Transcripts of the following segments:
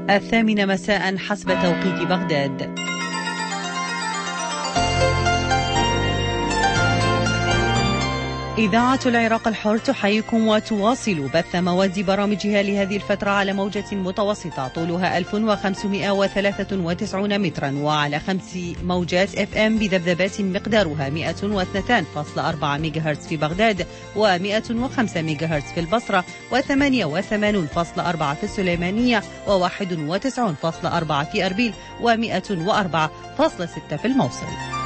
الثامنة مساء حسب توقيت بغداد. إذاعة العراق الحر تحييكم وتواصل بث مواد برامجها لهذه الفترة على موجة متوسطة طولها 1593 مترا وعلى 5 موجات FM بذبذبات مقدارها 102.4 ميجاهرتز في بغداد و105 ميجاهرتز في البصرة و88.4 في السليمانية و91.4 في أربيل و104.6 في الموصل.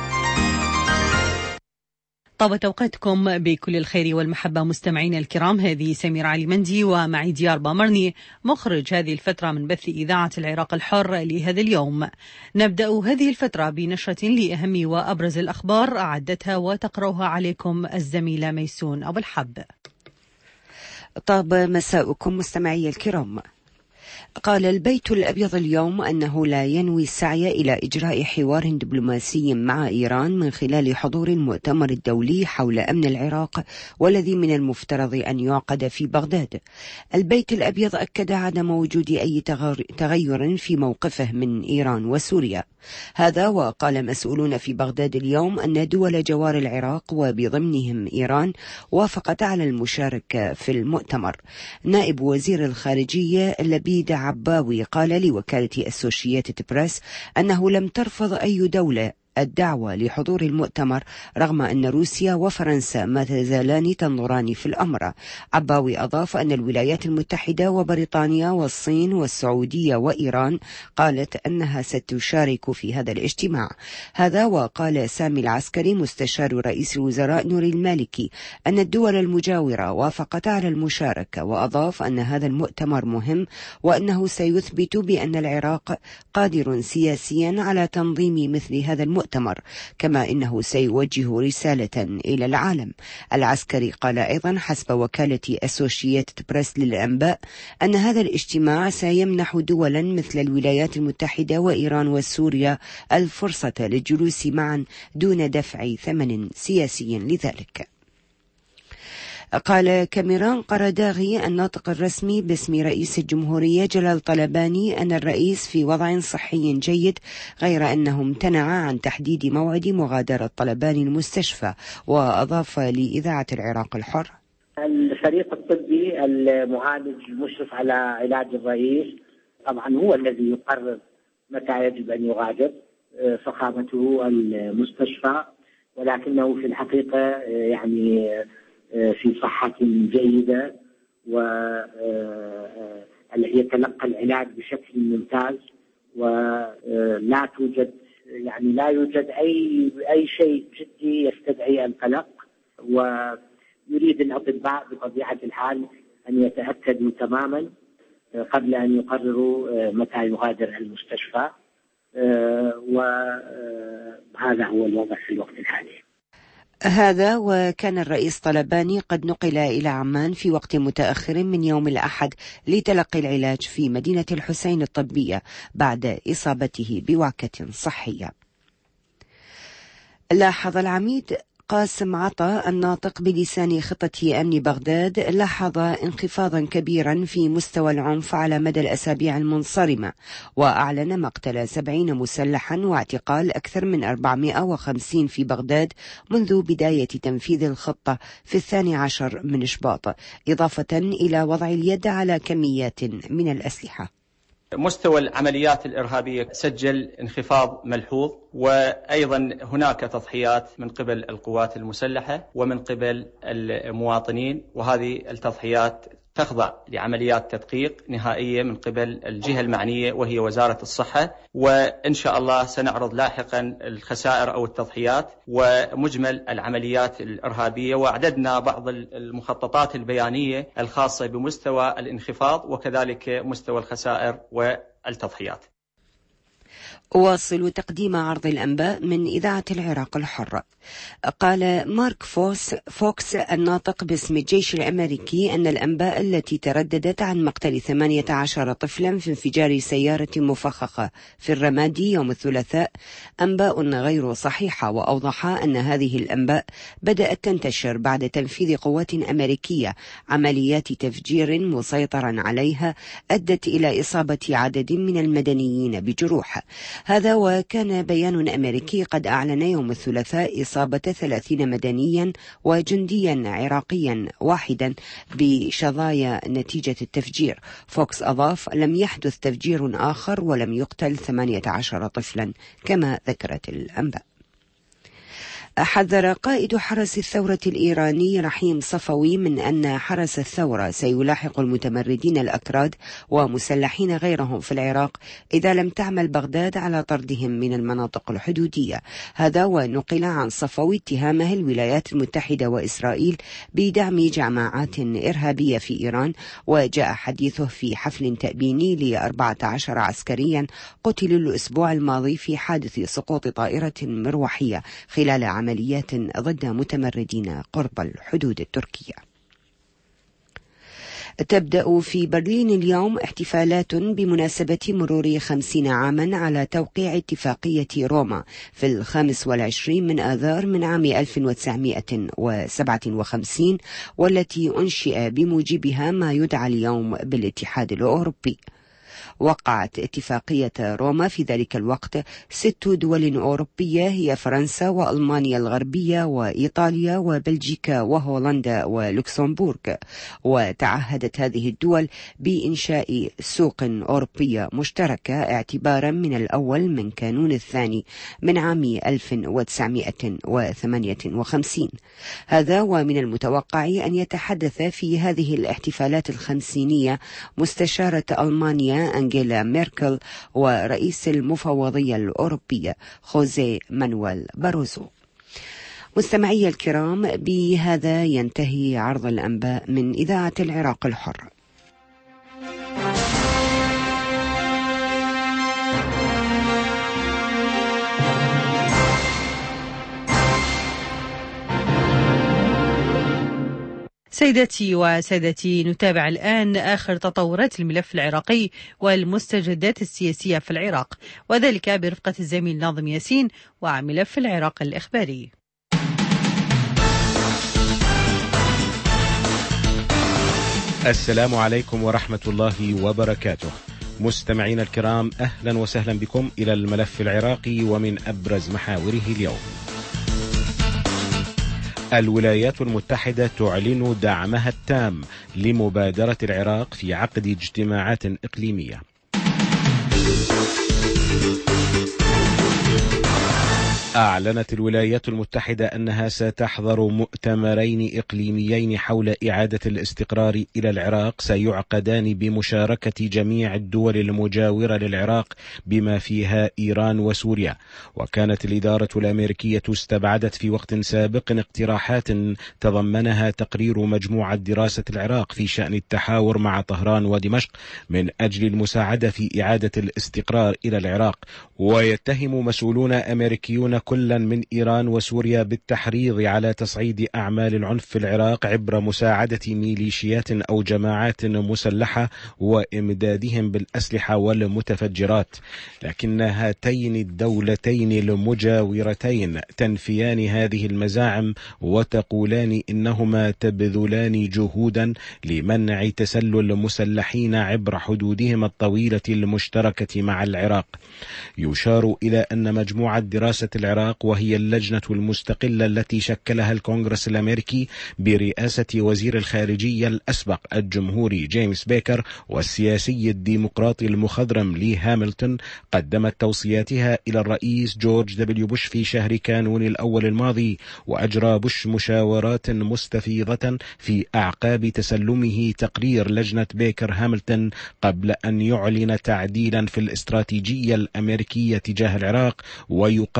طابت أوقاتكم بكل الخير والمحبة مستمعين الكرام. هذه سمير علي مندي ومعي ديار بامرني مخرج هذه الفترة من بث إذاعة العراق الحر لهذا اليوم. نبدأ هذه الفترة بنشرة لأهم وأبرز الأخبار أعدتها وتقرأها عليكم الزميلة ميسون أبو الحب. طاب مساؤكم مستمعي الكرام. قال البيت الأبيض اليوم أنه لا ينوي السعي إلى إجراء حوار دبلوماسي مع إيران من خلال حضور المؤتمر الدولي حول أمن العراق والذي من المفترض أن يعقد في بغداد. البيت الأبيض أكد عدم وجود أي تغير في موقفه من إيران وسوريا. هذا وقال مسؤولون في بغداد اليوم أن دول جوار العراق وبضمنهم إيران وافقت على المشاركة في المؤتمر. نائب وزير الخارجية لبيد عباوي قال لوكالة أسوشيتد بريس أنه لم ترفض أي دولة الدعوة لحضور المؤتمر رغم أن روسيا وفرنسا ما تزالان تنظران في الأمر. عباوي أضاف أن الولايات المتحدة وبريطانيا والصين والسعودية وإيران قالت أنها ستشارك في هذا الاجتماع. هذا وقال سامي العسكري مستشار رئيس الوزراء نوري المالكي أن الدول المجاورة وافقت على المشاركة، وأضاف أن هذا المؤتمر مهم وأنه سيثبت بأن العراق قادر سياسيا على تنظيم مثل هذا المؤتمر، كما إنه سيوجه رسالة إلى العالم. العسكري قال أيضا حسب وكالة أسوشيتد بريس للأنباء أن هذا الاجتماع سيمنح دولا مثل الولايات المتحدة وإيران وسوريا الفرصة للجلوس معا دون دفع ثمن سياسي لذلك. قال كاميران قرداغي الناطق الرسمي باسم رئيس الجمهورية جلال طلباني أن الرئيس في وضع صحي جيد، غير أنه امتنع عن تحديد موعد مغادرة طلباني المستشفى. وأضاف لإذاعة العراق الحر: الفريق الطبي المعالج المشرف على علاج الرئيس طبعا هو الذي يقرر متى يجب أن يغادر فخامته المستشفى، ولكنه في الحقيقة يعني في صحة جيدة ويتلقى العلاج بشكل ممتاز، ولا توجد لا يوجد أي شيء جدي يستدعي القلق. ويريد الأطباء بطبيعة الحال أن يتأكدوا تماما قبل أن يقرروا متى يغادر المستشفى، وهذا هو الوضع في الوقت الحالي. هذا وكان الرئيس طلباني قد نقل إلى عمان في وقت متأخر من يوم الأحد لتلقي العلاج في مدينة الحسين الطبية بعد إصابته بوعكة صحية. لاحظ العميد قاسم عطا الناطق بلسان خطة أمن بغداد انخفاضا كبيرا في مستوى العنف على مدى الأسابيع المنصرمة، وأعلن مقتل 70 مسلحا واعتقال أكثر من 450 في بغداد منذ بداية تنفيذ الخطة في 12 من شباط، إضافة إلى وضع اليد على كميات من الأسلحة. مستوى العمليات الإرهابية سجل انخفاض ملحوظ، وأيضا هناك تضحيات من قبل القوات المسلحة ومن قبل المواطنين، وهذه التضحيات تخضع لعمليات تدقيق نهائية من قبل الجهة المعنية وهي وزارة الصحة، وإن شاء الله سنعرض لاحقا الخسائر أو التضحيات ومجمل العمليات الإرهابية، وأعددنا بعض المخططات البيانية الخاصة بمستوى الانخفاض وكذلك مستوى الخسائر والتضحيات. أواصل تقديم عرض الأنباء من إذاعة العراق الحر. قال مارك فوكس الناطق باسم الجيش الأمريكي أن الأنباء التي ترددت عن مقتل 18 طفلا في انفجار سيارة مفخخة في الرمادي يوم الثلاثاء أنباء غير صحيحة، وأوضح أن هذه الأنباء بدأت تنتشر بعد تنفيذ قوات أمريكية عمليات تفجير مسيطرا عليها أدت إلى إصابة عدد من المدنيين بجروح. هذا وكان بيان أمريكي قد أعلن يوم الثلاثاء إصابة 30 مدنيا وجنديا عراقيا واحدا بشظايا نتيجة التفجير. فوكس أضاف: لم يحدث تفجير آخر ولم يقتل 18 طفلا كما ذكرت الأنباء. حذر قائد حرس الثورة الإيراني رحيم صفوي من أن حرس الثورة سيلاحق المتمردين الأكراد ومسلحين غيرهم في العراق إذا لم تعمل بغداد على طردهم من المناطق الحدودية. هذا ونقل عن صفوي اتهامه الولايات المتحدة وإسرائيل بدعم جماعات إرهابية في إيران، وجاء حديثه في حفل تأبيني ل14 عسكريا قتلوا الأسبوع الماضي في حادث سقوط طائرة مروحية خلال عمليات ضد متمردين قرب الحدود التركية. تبدأ في برلين اليوم احتفالات بمناسبة مرور 50 عاما على توقيع اتفاقية روما في 25 من آذار من عام 1957، والتي أنشئ بموجبها ما يدعى اليوم بالاتحاد الأوروبي. وقعت اتفاقية روما في ذلك الوقت 6 دول أوروبية هي فرنسا وألمانيا الغربية وإيطاليا وبلجيكا وهولندا ولوكسمبورغ، وتعهدت هذه الدول بإنشاء سوق أوروبية مشتركة اعتبارا من الأول من كانون الثاني من عام 1958. هذا ومن المتوقع أن يتحدث في هذه الاحتفالات الخمسينية مستشارة ألمانيا أنجيلا ميركل ورئيس المفوضية الأوروبية خوزيه مانويل باروزو. مستمعي الكرام، بهذا ينتهي عرض الأنباء من إذاعة العراق الحر. سيداتي وسادتي، نتابع الآن آخر تطورات الملف العراقي والمستجدات السياسية في العراق، وذلك برفقة الزميل ناظم ياسين وملف العراق الإخباري. السلام عليكم ورحمة الله وبركاته. مستمعين الكرام، أهلا وسهلا بكم إلى الملف العراقي ومن أبرز محاوره اليوم. الولايات المتحدة تعلن دعمها التام لمبادرة العراق في عقد اجتماعات إقليمية. أعلنت الولايات المتحدة أنها ستحضر مؤتمرين إقليميين حول إعادة الاستقرار إلى العراق سيعقدان بمشاركة جميع الدول المجاورة للعراق بما فيها إيران وسوريا. وكانت الإدارة الأمريكية استبعدت في وقت سابق اقتراحات تضمنها تقرير مجموعة دراسة العراق في شأن التحاور مع طهران ودمشق من أجل المساعدة في إعادة الاستقرار إلى العراق. ويتهم مسؤولون أمريكيون كلا من إيران وسوريا بالتحريض على تصعيد أعمال العنف في العراق عبر مساعدة ميليشيات أو جماعات مسلحة وإمدادهم بالأسلحة والمتفجرات. لكن هاتين الدولتين المجاورتين تنفيان هذه المزاعم وتقولان إنهما تبذلان جهودا لمنع تسلل المسلحين عبر حدودهم الطويلة المشتركة مع العراق. يشار إلى أن مجموعة دراسة العراق، وهي اللجنة المستقلة التي شكلها الكونغرس الأمريكي برئاسة وزير الخارجية الأسبق الجمهوري جيمس بيكر والسياسي الديمقراطي المخضرم لي هاملتون، قدمت توصياتها إلى الرئيس جورج دبليو بوش في شهر كانون الأول الماضي. وأجرى بوش مشاورات مستفيضة في أعقاب تسلمه تقرير لجنة بيكر هاملتون قبل أن يعلن تعديلا في الاستراتيجية الأمريكية تجاه العراق ويقرر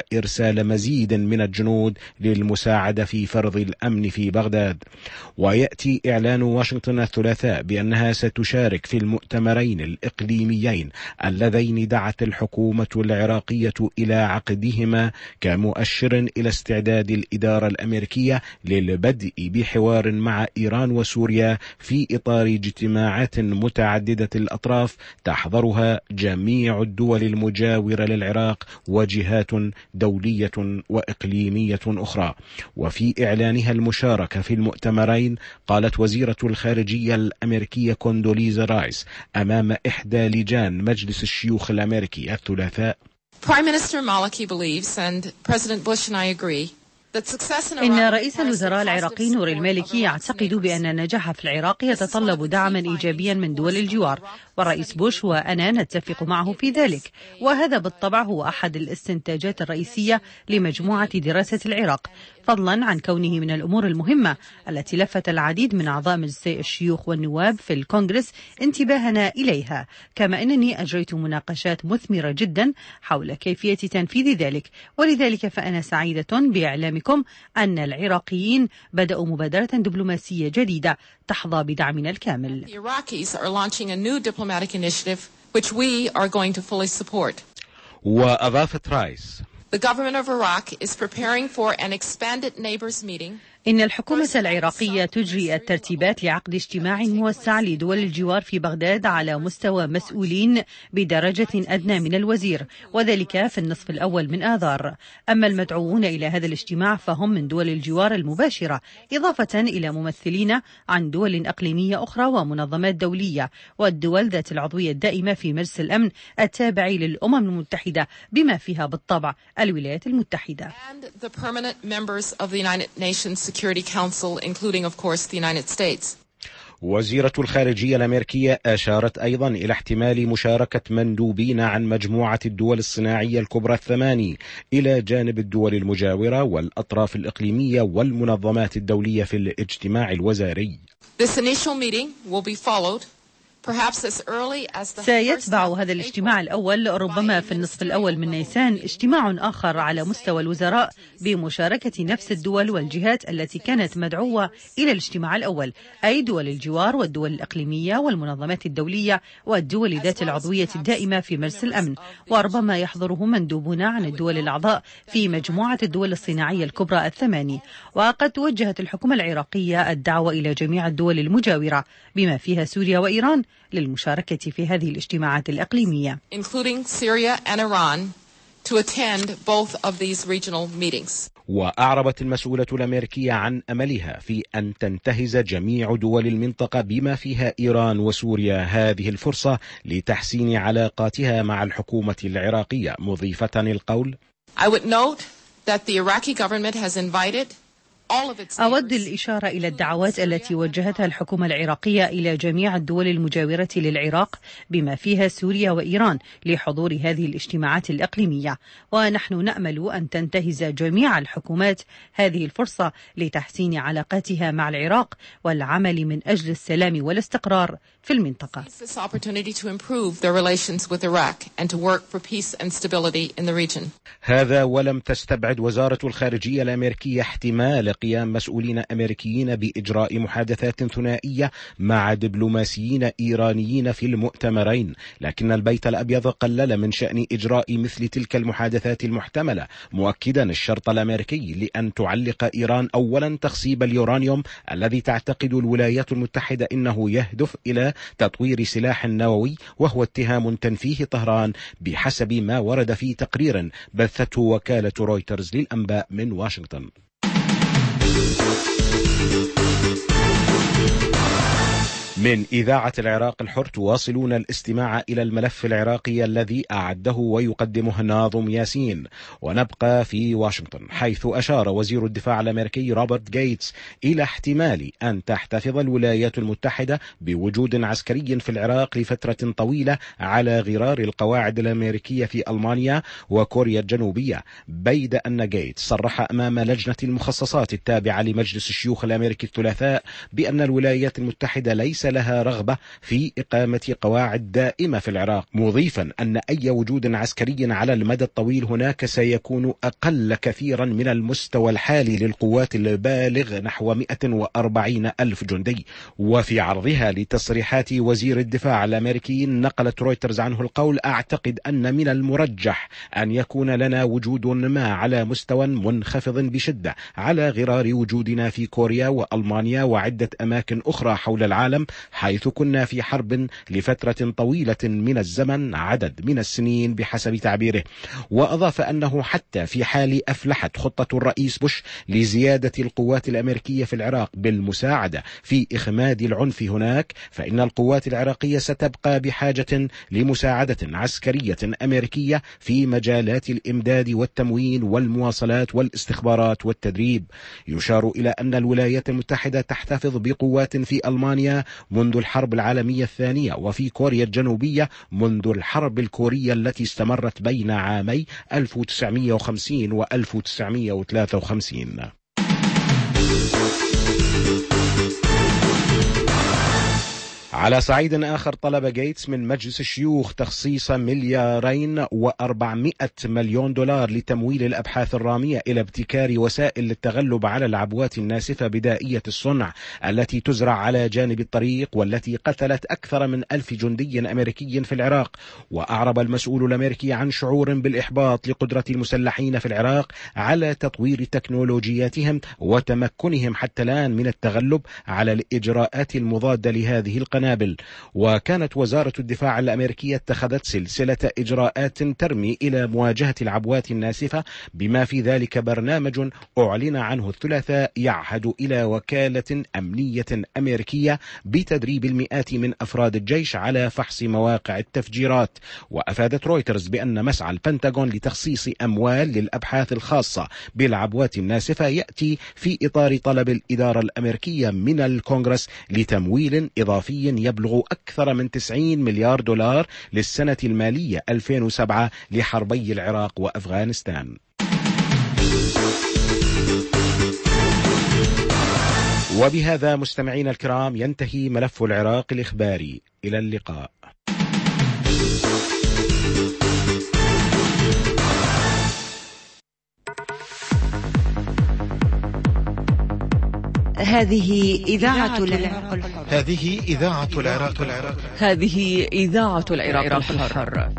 إرسال مزيد من الجنود للمساعدة في فرض الأمن في بغداد. ويأتي إعلان واشنطن الثلاثاء بأنها ستشارك في المؤتمرين الإقليميين اللذين دعت الحكومة العراقية إلى عقدهما كمؤشر إلى استعداد الإدارة الأمريكية للبدء بحوار مع إيران وسوريا في إطار اجتماعات متعددة الأطراف تحضرها جميع الدول المجاورة للعراق وجهات دولية وإقليمية أخرى. وفي إعلانها المشاركة في المؤتمرين قالت وزيرة الخارجية الأمريكية كوندوليزا رايس أمام إحدى لجان مجلس الشيوخ الأمريكي الثلاثاء: Prime Minister Maliki believes, and President Bush and I agree, إن رئيس الوزراء العراقي نور المالكي يعتقد بأن النجاح في العراق يتطلب دعما إيجابيا من دول الجوار، والرئيس بوش وأنا نتفق معه في ذلك، وهذا بالطبع هو أحد الاستنتاجات الرئيسية لمجموعة دراسة العراق، فضلا عن كونه من الأمور المهمة التي لفت العديد من أعضاء مجلسي الشيوخ والنواب في الكونغرس انتباهنا إليها. كما أنني أجريت مناقشات مثمرة جدا حول كيفية تنفيذ ذلك، ولذلك فأنا سعيدة بإعلامكم أن العراقيين بدأوا مبادرة دبلوماسية جديدة تحظى بدعمنا الكامل. وأضافت رايس: The government of Iraq is preparing for an expanded neighbors meeting. إن الحكومة العراقية تجري الترتيبات لعقد اجتماع موسع لدول الجوار في بغداد على مستوى مسؤولين بدرجة أدنى من الوزير، وذلك في النصف الأول من آذار. أما المدعوون إلى هذا الاجتماع فهم من دول الجوار المباشرة، إضافة إلى ممثلين عن دول أقليمية أخرى ومنظمات دولية والدول ذات العضوية الدائمة في مجلس الأمن التابع للأمم المتحدة بما فيها بالطبع الولايات المتحدة. Security Council, including, of course, the United States. وزيرة الخارجية الأمريكية أشارت أيضا إلى احتمال مشاركة مندوبين عن مجموعة الدول الصناعية الكبرى الثماني إلى جانب الدول المجاورة والأطراف الإقليمية والمنظمات الدولية في الاجتماع الوزاري. This initial meeting will be followed سيتبع هذا الاجتماع الأول ربما في النصف الأول من نيسان اجتماع آخر على مستوى الوزراء بمشاركة نفس الدول والجهات التي كانت مدعوة إلى الاجتماع الأول، أي دول الجوار والدول الإقليمية والمنظمات الدولية والدول ذات العضوية الدائمة في مجلس الأمن، وربما يحضره مندوبون عن الدول الأعضاء في مجموعة الدول الصناعية الكبرى الثماني. وقد وجهت الحكومة العراقية الدعوة إلى جميع الدول المجاورة بما فيها سوريا وإيران للمشاركة في هذه الاجتماعات الإقليمية. Including Syria and Iran to attend both of these regional meetings. وأعربت المسؤولة الأمريكية عن أملها في أن تنتهز جميع دول المنطقة بما فيها إيران وسوريا هذه الفرصة لتحسين علاقاتها مع الحكومة العراقية، مضيفة القول: I would note that the Iraqi government has invited أود الإشارة إلى الدعوات التي وجهتها الحكومة العراقية إلى جميع الدول المجاورة للعراق بما فيها سوريا وإيران لحضور هذه الاجتماعات الإقليمية، ونحن نأمل أن تنتهز جميع الحكومات هذه الفرصة لتحسين علاقاتها مع العراق والعمل من أجل السلام والاستقرار في المنطقة. هذا ولم تستبعد وزارة الخارجية الأمريكية احتمال قيام مسؤولين أمريكيين بإجراء محادثات ثنائية مع دبلوماسيين إيرانيين في المؤتمرين، لكن البيت الأبيض قلل من شأن إجراء مثل تلك المحادثات المحتملة، مؤكدا الشرط الأمريكي لأن تعلق إيران أولا تخصيب اليورانيوم الذي تعتقد الولايات المتحدة إنه يهدف إلى تطوير سلاح نووي، وهو اتهام تنفيه طهران بحسب ما ورد في تقرير بثته وكالة رويترز للأنباء من واشنطن. من إذاعة العراق الحر تواصلون الاستماع إلى الملف العراقي الذي أعده ويقدمه ناظم ياسين، ونبقى في واشنطن حيث أشار وزير الدفاع الأمريكي روبرت غيتس إلى احتمال أن تحتفظ الولايات المتحدة بوجود عسكري في العراق لفترة طويلة على غرار القواعد الأمريكية في ألمانيا وكوريا الجنوبية، بيد أن غيتس صرح أمام لجنة المخصصات التابعة لمجلس الشيوخ الأمريكي الثلاثاء بأن الولايات المتحدة ليس لها رغبة في إقامة قواعد دائمة في العراق، مضيفا أن أي وجود عسكري على المدى الطويل هناك سيكون أقل كثيرا من المستوى الحالي للقوات البالغ نحو 140 ألف جندي. وفي عرضها لتصريحات وزير الدفاع الأمريكي نقلت رويترز عنه القول: أعتقد أن من المرجح أن يكون لنا وجود ما على مستوى منخفض بشدة على غرار وجودنا في كوريا وألمانيا وعدة أماكن أخرى حول العالم، حيث كنا في حرب لفترة طويلة من الزمن، عدد من السنين بحسب تعبيره. وأضاف أنه حتى في حال أفلحت خطة الرئيس بوش لزيادة القوات الأمريكية في العراق بالمساعدة في إخماد العنف هناك، فإن القوات العراقية ستبقى بحاجة لمساعدة عسكرية أمريكية في مجالات الإمداد والتموين والمواصلات والاستخبارات والتدريب. يشار إلى أن الولايات المتحدة تحتفظ بقوات في ألمانيا منذ الحرب العالمية الثانية، وفي كوريا الجنوبية منذ الحرب الكورية التي استمرت بين عامي 1950 و 1953. على صعيد آخر، طلب غيتس من مجلس الشيوخ تخصيص $2,400,000,000 لتمويل الأبحاث الرامية إلى ابتكار وسائل للتغلب على العبوات الناسفة بدائية الصنع التي تزرع على جانب الطريق والتي قتلت أكثر من 1000 جندي أمريكي في العراق. وأعرب المسؤول الأمريكي عن شعور بالإحباط لقدرة المسلحين في العراق على تطوير تكنولوجياتهم وتمكنهم حتى الآن من التغلب على الإجراءات المضادة لهذه القنابل. وكانت وزارة الدفاع الأمريكية اتخذت سلسلة إجراءات ترمي إلى مواجهة العبوات الناسفة، بما في ذلك برنامج أعلن عنه الثلاثاء يعهد إلى وكالة أمنية أمريكية بتدريب المئات من أفراد الجيش على فحص مواقع التفجيرات. وأفادت رويترز بأن مسعى البنتاغون لتخصيص أموال للأبحاث الخاصة بالعبوات الناسفة يأتي في إطار طلب الإدارة الأمريكية من الكونغرس لتمويل إضافي يبلغ أكثر من $90 مليار للسنة المالية 2007 لحربي العراق وأفغانستان. وبهذا مستمعين الكرام ينتهي ملف العراق الإخباري. إلى اللقاء. هذه إذاعة العراق الحر. هذه إذاعة العراق الحر. هذه إذاعة العراق الحر.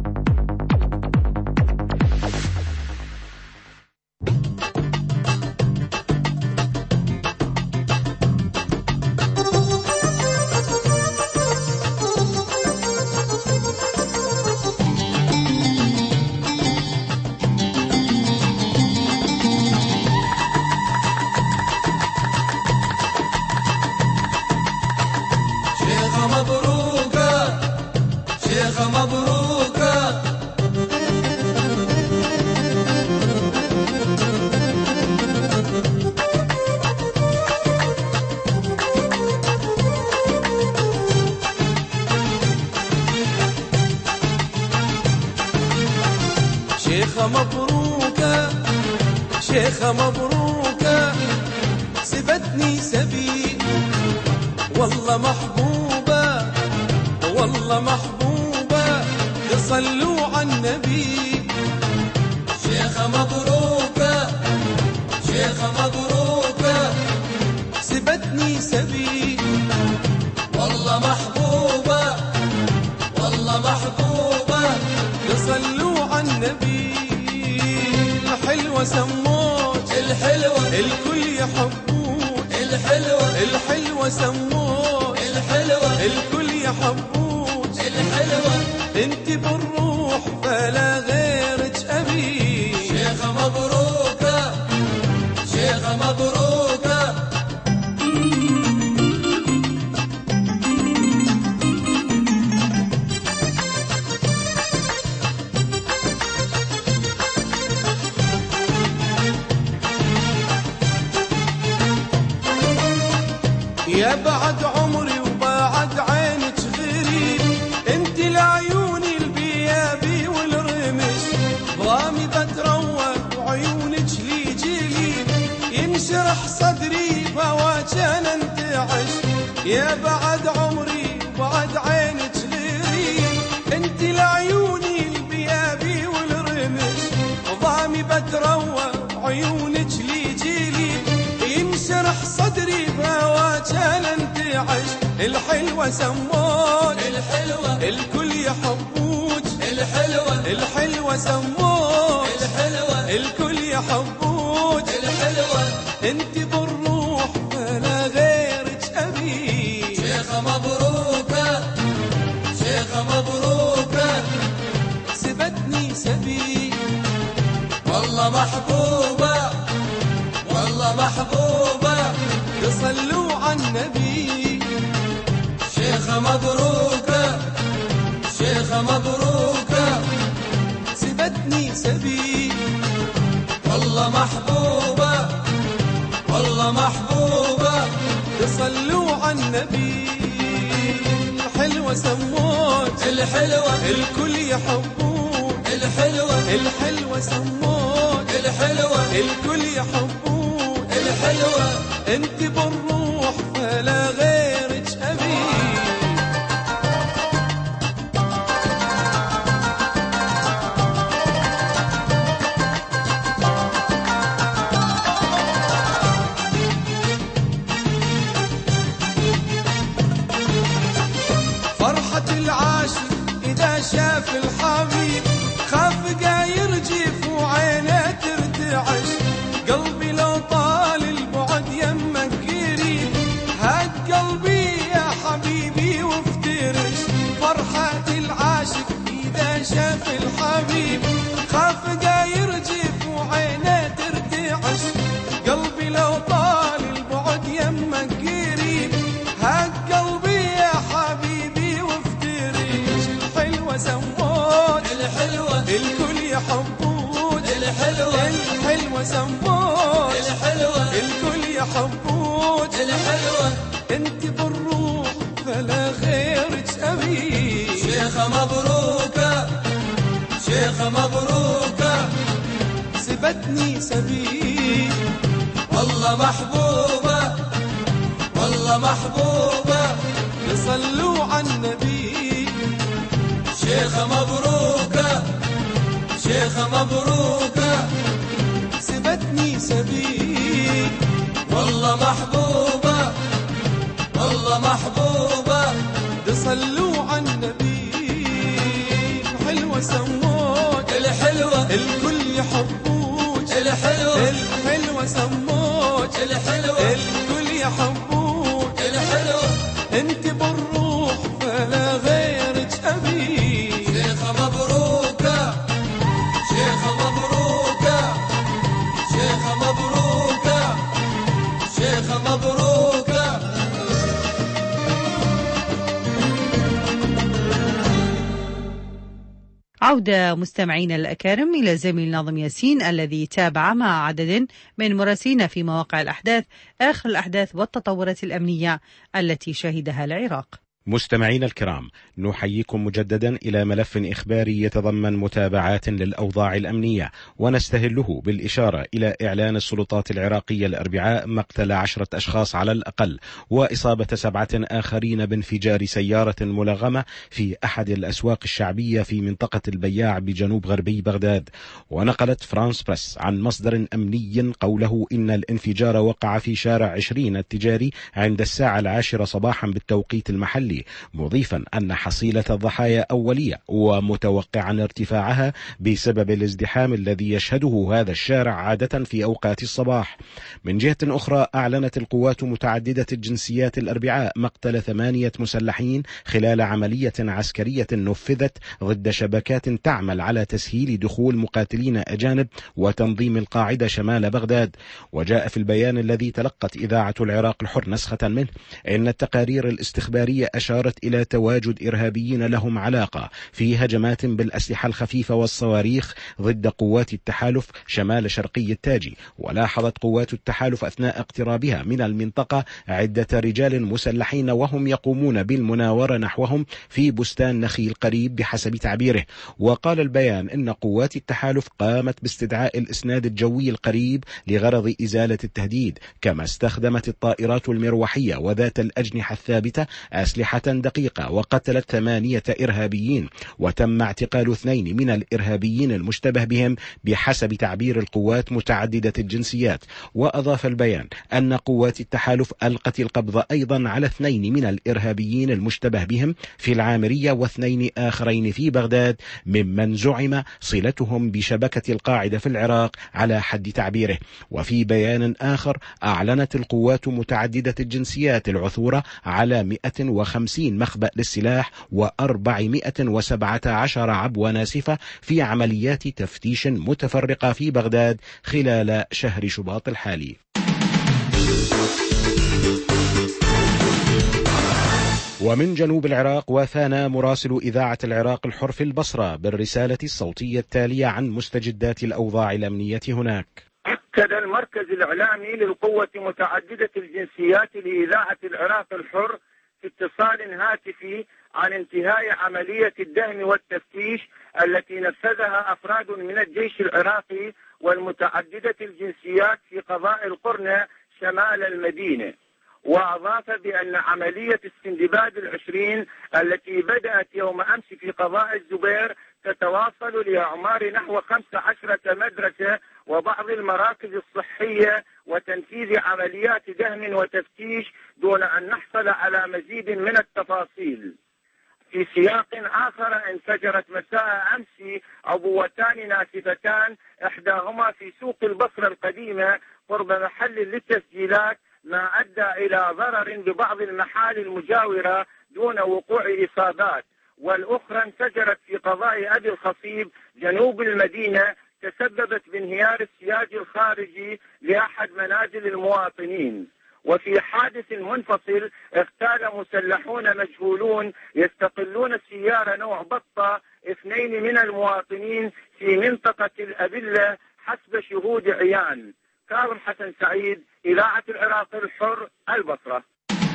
شيخة مبروكة سبتني سبيل والله محبوبة والله محبوبة تصلوا على النبي. شيخة مبروكة شيخة مبروكة سبتني سبيل والله محبوبة والله محبوبة تصلوا على النبي. الحلوة سموت الحلوة الكل يحبوك الحلوة الحلوة سموت الحلوة الكل يحبوك الحلوة انت بالروح فلا غيرك ابي. شيخة مبروكة شيخة مبروكة يا بعد عمري وبعد عينك غريب انت لعيوني البيابي والرمش ضامي بتروق وعيونك لي جيب ينشرح صدري فواجه انتعش. يا بعد عمري بتروى عيونك لي جيلي ينشرح صدري بهواك انتعش الحلوة سموك الحلوة الكل يحبوك الحلوة الحلوة سموك الحلوة الكل يحبوك الحلوة انت بالروح فلا غيرك ابي شيخة مبروكة شيخة مبروكة سبتني سبي والله محبوبة والله محبوبة تصلوا على النبي شيخة مبروكة شيخة مبروكة سبتني سبي والله محبوبة والله محبوبة تصلوا على النبي الحلوة سموك الحلوة الكل يحبوك الحلوة الحلوة سموك الحلوة الكل يحبوك الحلوة انت بالروح فلا غيرك ابي فرحة العاشق إذا شاف الحبيب خاف يرجف وعينه ترتعش قلبي لو طال البعد يمك قريب هاد قلبي يا حبيبي وافترش فرحة العاشق إذا شاف الحبيب خاف يرجف وعينه ترتعش قلبي لو طال البعد يمك قريب هاد قلبي يا حبيبي وافترش الحلوة سموك الحلوة الكل يحبوك الحلوة الحلوة سموك الحلوة الكل يحبوك الحلوة انت بالروح فلا غيرك ابي شيخة مبروكة شيخة مبروكة سبتني سبي والله محبوبة والله محبوبة يصلوا على النبي شيخة مبروكة شيخة مبروكة سبتني سبي والله محبوبة والله محبوبة يصلوا على النبي حلوة سموك الحلوة الكل يحبوك الحلوة الحلوة سموك الحلوة الكل يحبوك الحلوة انت بالروح فلا غيرك ابي شيخة مبروكة شيخة مبروكة شيخة مبروكة شيخة مبروكة عودة مستمعينا الأكارم إلى زميل ناظم ياسين الذي تابع مع عدد من مراسلين في مواقع الأحداث آخر الأحداث والتطورات الأمنية التي شهدها العراق. مستمعين الكرام، نحييكم مجددا إلى ملف إخباري يتضمن متابعات للأوضاع الأمنية، ونستهله بالإشارة إلى إعلان السلطات العراقية الأربعاء مقتل 10 أشخاص على الأقل وإصابة 7 آخرين بانفجار سيارة ملغمة في أحد الأسواق الشعبية في منطقة البياع بجنوب غربي بغداد. ونقلت فرانس بريس عن مصدر أمني قوله إن الانفجار وقع في شارع 20 التجاري عند الساعة 10 صباحا بالتوقيت المحلي، مضيفا أن حصيلة الضحايا أولية ومتوقعا ارتفاعها بسبب الازدحام الذي يشهده هذا الشارع عادة في أوقات الصباح. من جهة أخرى، أعلنت القوات متعددة الجنسيات الأربعاء مقتل 8 مسلحين خلال عملية عسكرية نفذت ضد شبكات تعمل على تسهيل دخول مقاتلين أجانب وتنظيم القاعدة شمال بغداد. وجاء في البيان الذي تلقت إذاعة العراق الحر نسخة منه إن التقارير الاستخبارية أشارت إلى تواجد إرهابيين لهم علاقة في هجمات بالأسلحة الخفيفة والصواريخ ضد قوات التحالف شمال شرقي التاجي. ولاحظت قوات التحالف أثناء اقترابها من المنطقة عدة رجال مسلحين وهم يقومون بالمناورة نحوهم في بستان نخيل قريب بحسب تعبيره. وقال البيان إن قوات التحالف قامت باستدعاء الإسناد الجوي القريب لغرض إزالة التهديد، كما استخدمت الطائرات المروحية وذات الأجنحة الثابتة أسلحة مساحة دقيقة وقتلت 8 إرهابيين، وتم اعتقال 2 من الإرهابيين المشتبه بهم بحسب تعبير القوات متعددة الجنسيات. وأضاف البيان أن قوات التحالف ألقت القبض أيضا على 2 من الإرهابيين المشتبه بهم في العامرية و2 آخرين في بغداد ممن زعم صلتهم بشبكة القاعدة في العراق على حد تعبيره. وفي بيان آخر أعلنت القوات متعددة الجنسيات العثور على 150 مخبأ للسلاح و417 عبوة ناسفة في عمليات تفتيش متفرقة في بغداد خلال شهر شباط الحالي. ومن جنوب العراق وافانا مراسل إذاعة العراق الحر في البصرة بالرسالة الصوتية التالية عن مستجدات الأوضاع الأمنية هناك. أكد المركز الإعلامي للقوة متعددة الجنسيات لإذاعة العراق الحر في اتصال هاتفي عن انتهاء عملية الدهم والتفتيش التي نفذها أفراد من الجيش العراقي والمتعددة الجنسيات في قضاء القرنة شمال المدينة. وأضاف بأن عملية السندباد 20 التي بدأت يوم أمس في قضاء الزبير تتواصل لأعمار نحو 15 مدرسة وبعض المراكز الصحية وتنفيذ عمليات دهم وتفتيش دون أن نحصل على مزيد من التفاصيل. في سياق آخر انفجرت مساء أمس عبوتان ناسفتان إحداهما في سوق البصرة القديمة قرب محل للتسجيلات ما أدى إلى ضرر ببعض المحال المجاورة دون وقوع إصابات، والأخرى انفجرت في قضاء أبي الخصيب جنوب المدينة تسببت بانهيار السياج الخارجي لأحد منازل المواطنين. وفي حادث منفصل اغتال مسلحون مجهولون يستقلون السيارة نوع بطة 2 من المواطنين في منطقة الأبلة حسب شهود عيان. كاظم حسن سعيد، إذاعة العراق الحر، البصرة.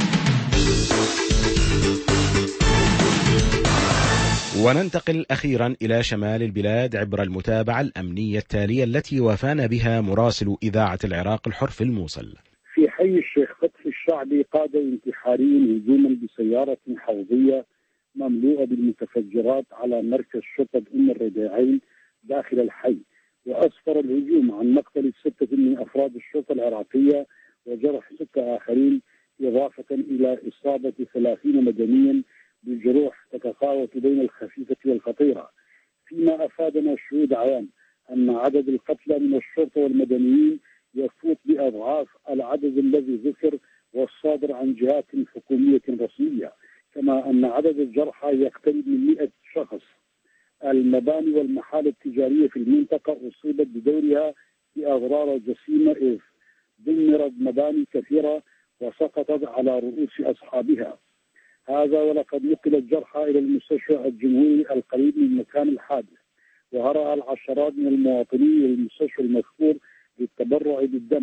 وننتقل أخيرا إلى شمال البلاد عبر المتابعة الأمنية التالية التي وافانا بها مراسل إذاعة العراق الحر في الموصل. في حي الشيخ فتح الشعبي قاد انتحاريين هجوما بسيارة حوضية مملوءة بالمتفجرات على مركز شرطة أم الربيعين داخل الحي، وأسفر الهجوم عن مقتل 6 من أفراد الشرطة العراقية وجرح 6 آخرين، إضافة إلى إصابة 30 مدنيا بجروح تتفاوت بين الخفيفة والخطيرة، فيما أفادنا شهود عيان أن عدد القتلى من الشرطة والمدنيين يفوت بأضعاف العدد الذي ذكر والصادر عن جهات حكومية رسمية، كما أن عدد الجرحى يقترب من 100 شخص. المباني والمحال التجارية في المنطقة أصيبت بدورها بأضرار جسيمة، إذ دمرت مباني كثيرة وسقطت على رؤوس أصحابها. هذا ولقد نقل الجرحى إلى المستشفى الجمهوري القريب من مكان الحادث، وهرع العشرات من المواطنين إلى المستشفى المذكور للتبرع بالدم.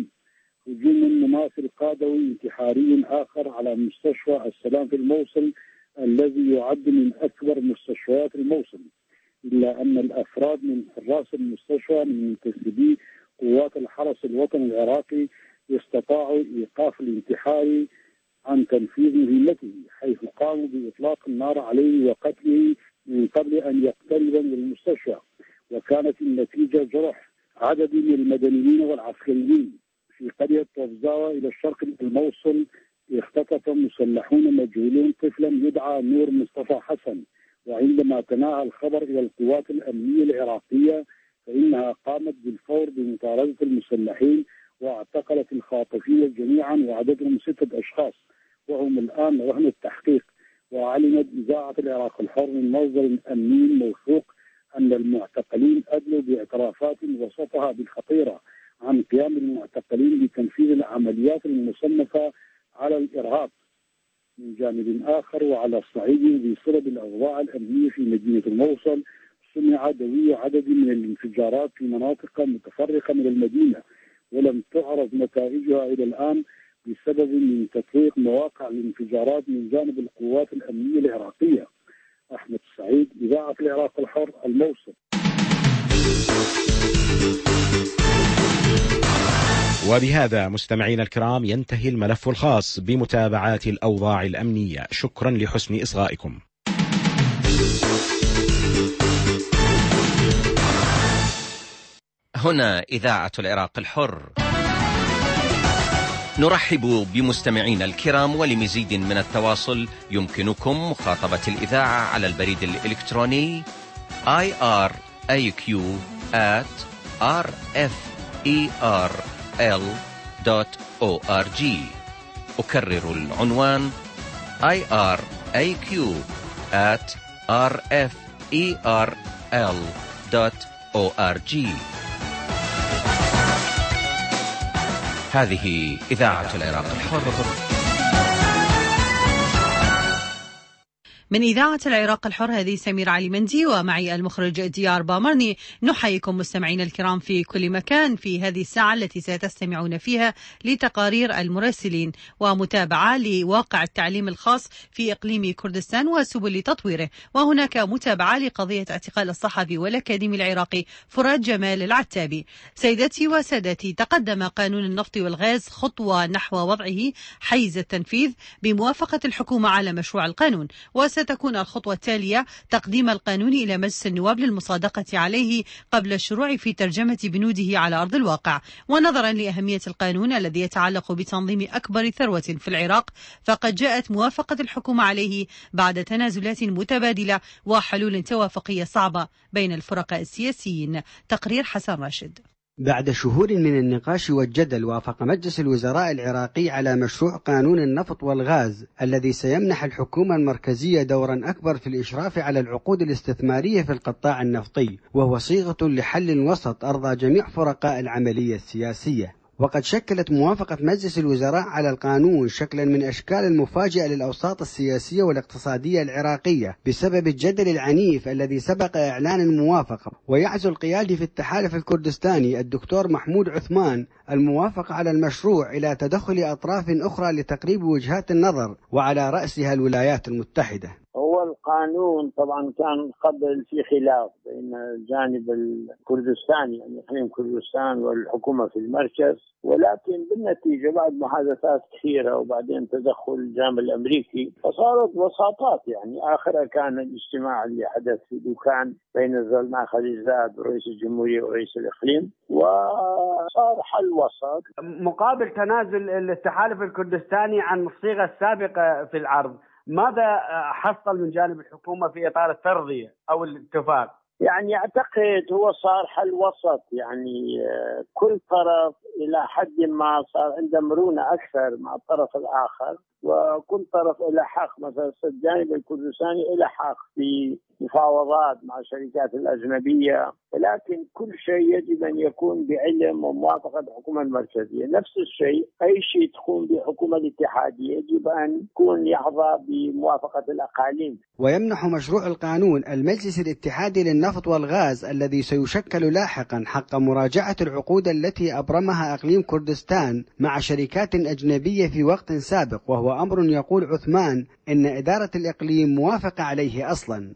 هجوم مماثل قاده انتحاري آخر على مستشفى السلام في الموصل الذي يعد من أكبر مستشفيات الموصل، إلا أن الأفراد من حراس المستشفى من منتسبي قوات الحرس الوطني العراقي استطاعوا إيقاف الانتحاري عن تنفيذ مهمته، حيث قاموا بإطلاق النار عليه وقتله من قبل أن يقترب من المستشفى، وكانت النتيجة جرح عدد من المدنيين والعسكريين. في قرية طفزاوة إلى الشرق من الموصل اختطف مسلحون مجهولون طفلا يدعى نور مصطفى حسن، وعندما تناهى الخبر إلى القوات الأمنية العراقية فإنها قامت بالفور بمطاردة المسلحين واعتقلت الخاطفين جميعا وعددهم 6 أشخاص، وهم الآن رهن التحقيق. وأعلنت إذاعة العراق الحر من مصدر أمني موثوق أن المعتقلين أدلوا باعترافات وصفها بالخطيرة عن قيام المعتقلين بتنفيذ العمليات المصنفة على الإرهاب. من جانب آخر وعلى الصعيد بسبب الأوضاع الأمنية في مدينة الموصل سمع دوي عدد من الانفجارات في مناطق متفرقة من المدينة، ولم تعرف نتائجها إلى الآن بسبب من تطويق مواقع الانفجارات من جانب القوات الأمنية العراقية. أحمد السعيد، إذاعة العراق الحر، الموصل. وبهذا مستمعينا الكرام ينتهي الملف الخاص بمتابعات الأوضاع الأمنية. شكرا لحسن إصغائكم. هنا إذاعة العراق الحر، نرحب بمستمعينا الكرام، ولمزيد من التواصل يمكنكم مخاطبة الإذاعة على البريد الإلكتروني iraq@rferl.org. أكرر العنوان iraq@rferl.org. هذه إذاعة العراق الحر. من إذاعة العراق الحر، هذه سمير علي مندي ومعي المخرج ديار بامرني. نحييكم مستمعين الكرام في كل مكان في هذه الساعة التي ستستمعون فيها لتقارير المراسلين ومتابعة لواقع التعليم الخاص في إقليم كردستان وسبل تطويره، وهناك متابعة لقضية اعتقال الصحفي والأكاديمي العراقي فرات جمال العتابي. سيداتي وسادتي، تقدم قانون النفط والغاز خطوة نحو وضعه حيز التنفيذ بموافقة الحكومة على مشروع القانون، ستكون الخطوة التالية تقديم القانون إلى مجلس النواب للمصادقة عليه قبل الشروع في ترجمة بنوده على أرض الواقع. ونظرا لأهمية القانون الذي يتعلق بتنظيم أكبر ثروة في العراق، فقد جاءت موافقة الحكومة عليه بعد تنازلات متبادلة وحلول توافقية صعبة بين الفرقاء السياسيين. تقرير حسن راشد. بعد شهور من النقاش والجدل، وافق مجلس الوزراء العراقي على مشروع قانون النفط والغاز الذي سيمنح الحكومة المركزية دورا أكبر في الإشراف على العقود الاستثمارية في القطاع النفطي، وهو صيغة لحل وسط أرضى جميع فرقاء العملية السياسية. وقد شكلت موافقة مجلس الوزراء على القانون شكلا من أشكال المفاجئة للأوساط السياسية والاقتصادية العراقية بسبب الجدل العنيف الذي سبق إعلان الموافقة. ويعزو القيادي في التحالف الكردستاني الدكتور محمود عثمان الموافقة على المشروع إلى تدخل أطراف أخرى لتقريب وجهات النظر، وعلى رأسها الولايات المتحدة. هو القانون طبعا كان قبل في خلاف بين الجانب الكردستاني، يعني اقليم كردستان والحكومة في المركز، ولكن بالنتيجة بعد محادثات كثيرة وبعدين تدخل الجانب الأمريكي فصارت وساطات. يعني آخرها كان الاجتماع اللي حدث في دوكان بين الزلماء خليل زاد ورئيس الجمهورية ورئيس الإقليم، وصار حل وسط مقابل تنازل التحالف الكردستاني عن الصيغة السابقة في العرض. ماذا حصل من جانب الحكومة في إطار الترضية أو الاتفاق؟ يعني أعتقد هو صار حل وسط، يعني كل طرف إلى حد ما صار عنده مرونة أكثر مع الطرف الآخر، وكل طرف له حق. مثلا الجانب الكردستاني له حق في مفاوضات مع الشركات الأجنبية، ولكن كل شيء يجب أن يكون بعلم وموافقة الحكومة المركزية. نفس الشيء أي شيء تقوم به الحكومة الاتحادية يجب أن يكون يحظى بموافقة الأقاليم. ويمنح مشروع القانون المجلس الاتحادي للنفط والغاز الذي سيشكل لاحقا حق مراجعة العقود التي أبرمها أقليم كردستان مع شركات أجنبية في وقت سابق، وهو أمر يقول عثمان إن إدارة الإقليم موافقة عليه أصلا.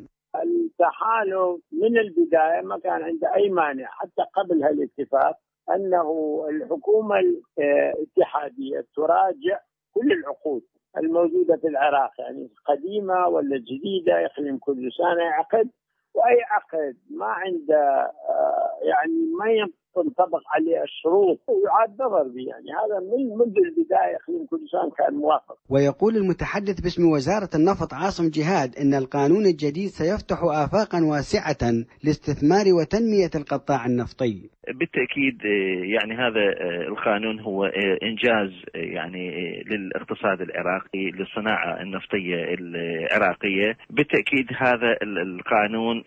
التحالف من البداية ما كان عنده أي مانع حتى قبل هالاتفاق أنه الحكومة الاتحادية تراجع كل العقود الموجودة في العراق، يعني قديمة ولا جديدة. إقليم كردستان يعقد، وأي عقد ما عنده يعني ما تنطبق عليه الشروط ويعاد نظر به. يعني هذا منذ البداية إقليم كردستان كان موافق. ويقول المتحدث باسم وزارة النفط عاصم جهاد إن القانون الجديد سيفتح آفاقا واسعة لاستثمار وتنمية القطاع النفطي. بالتأكيد يعني هذا القانون هو إنجاز يعني للاقتصاد العراقي، للصناعة النفطية العراقية. بالتأكيد هذا القانون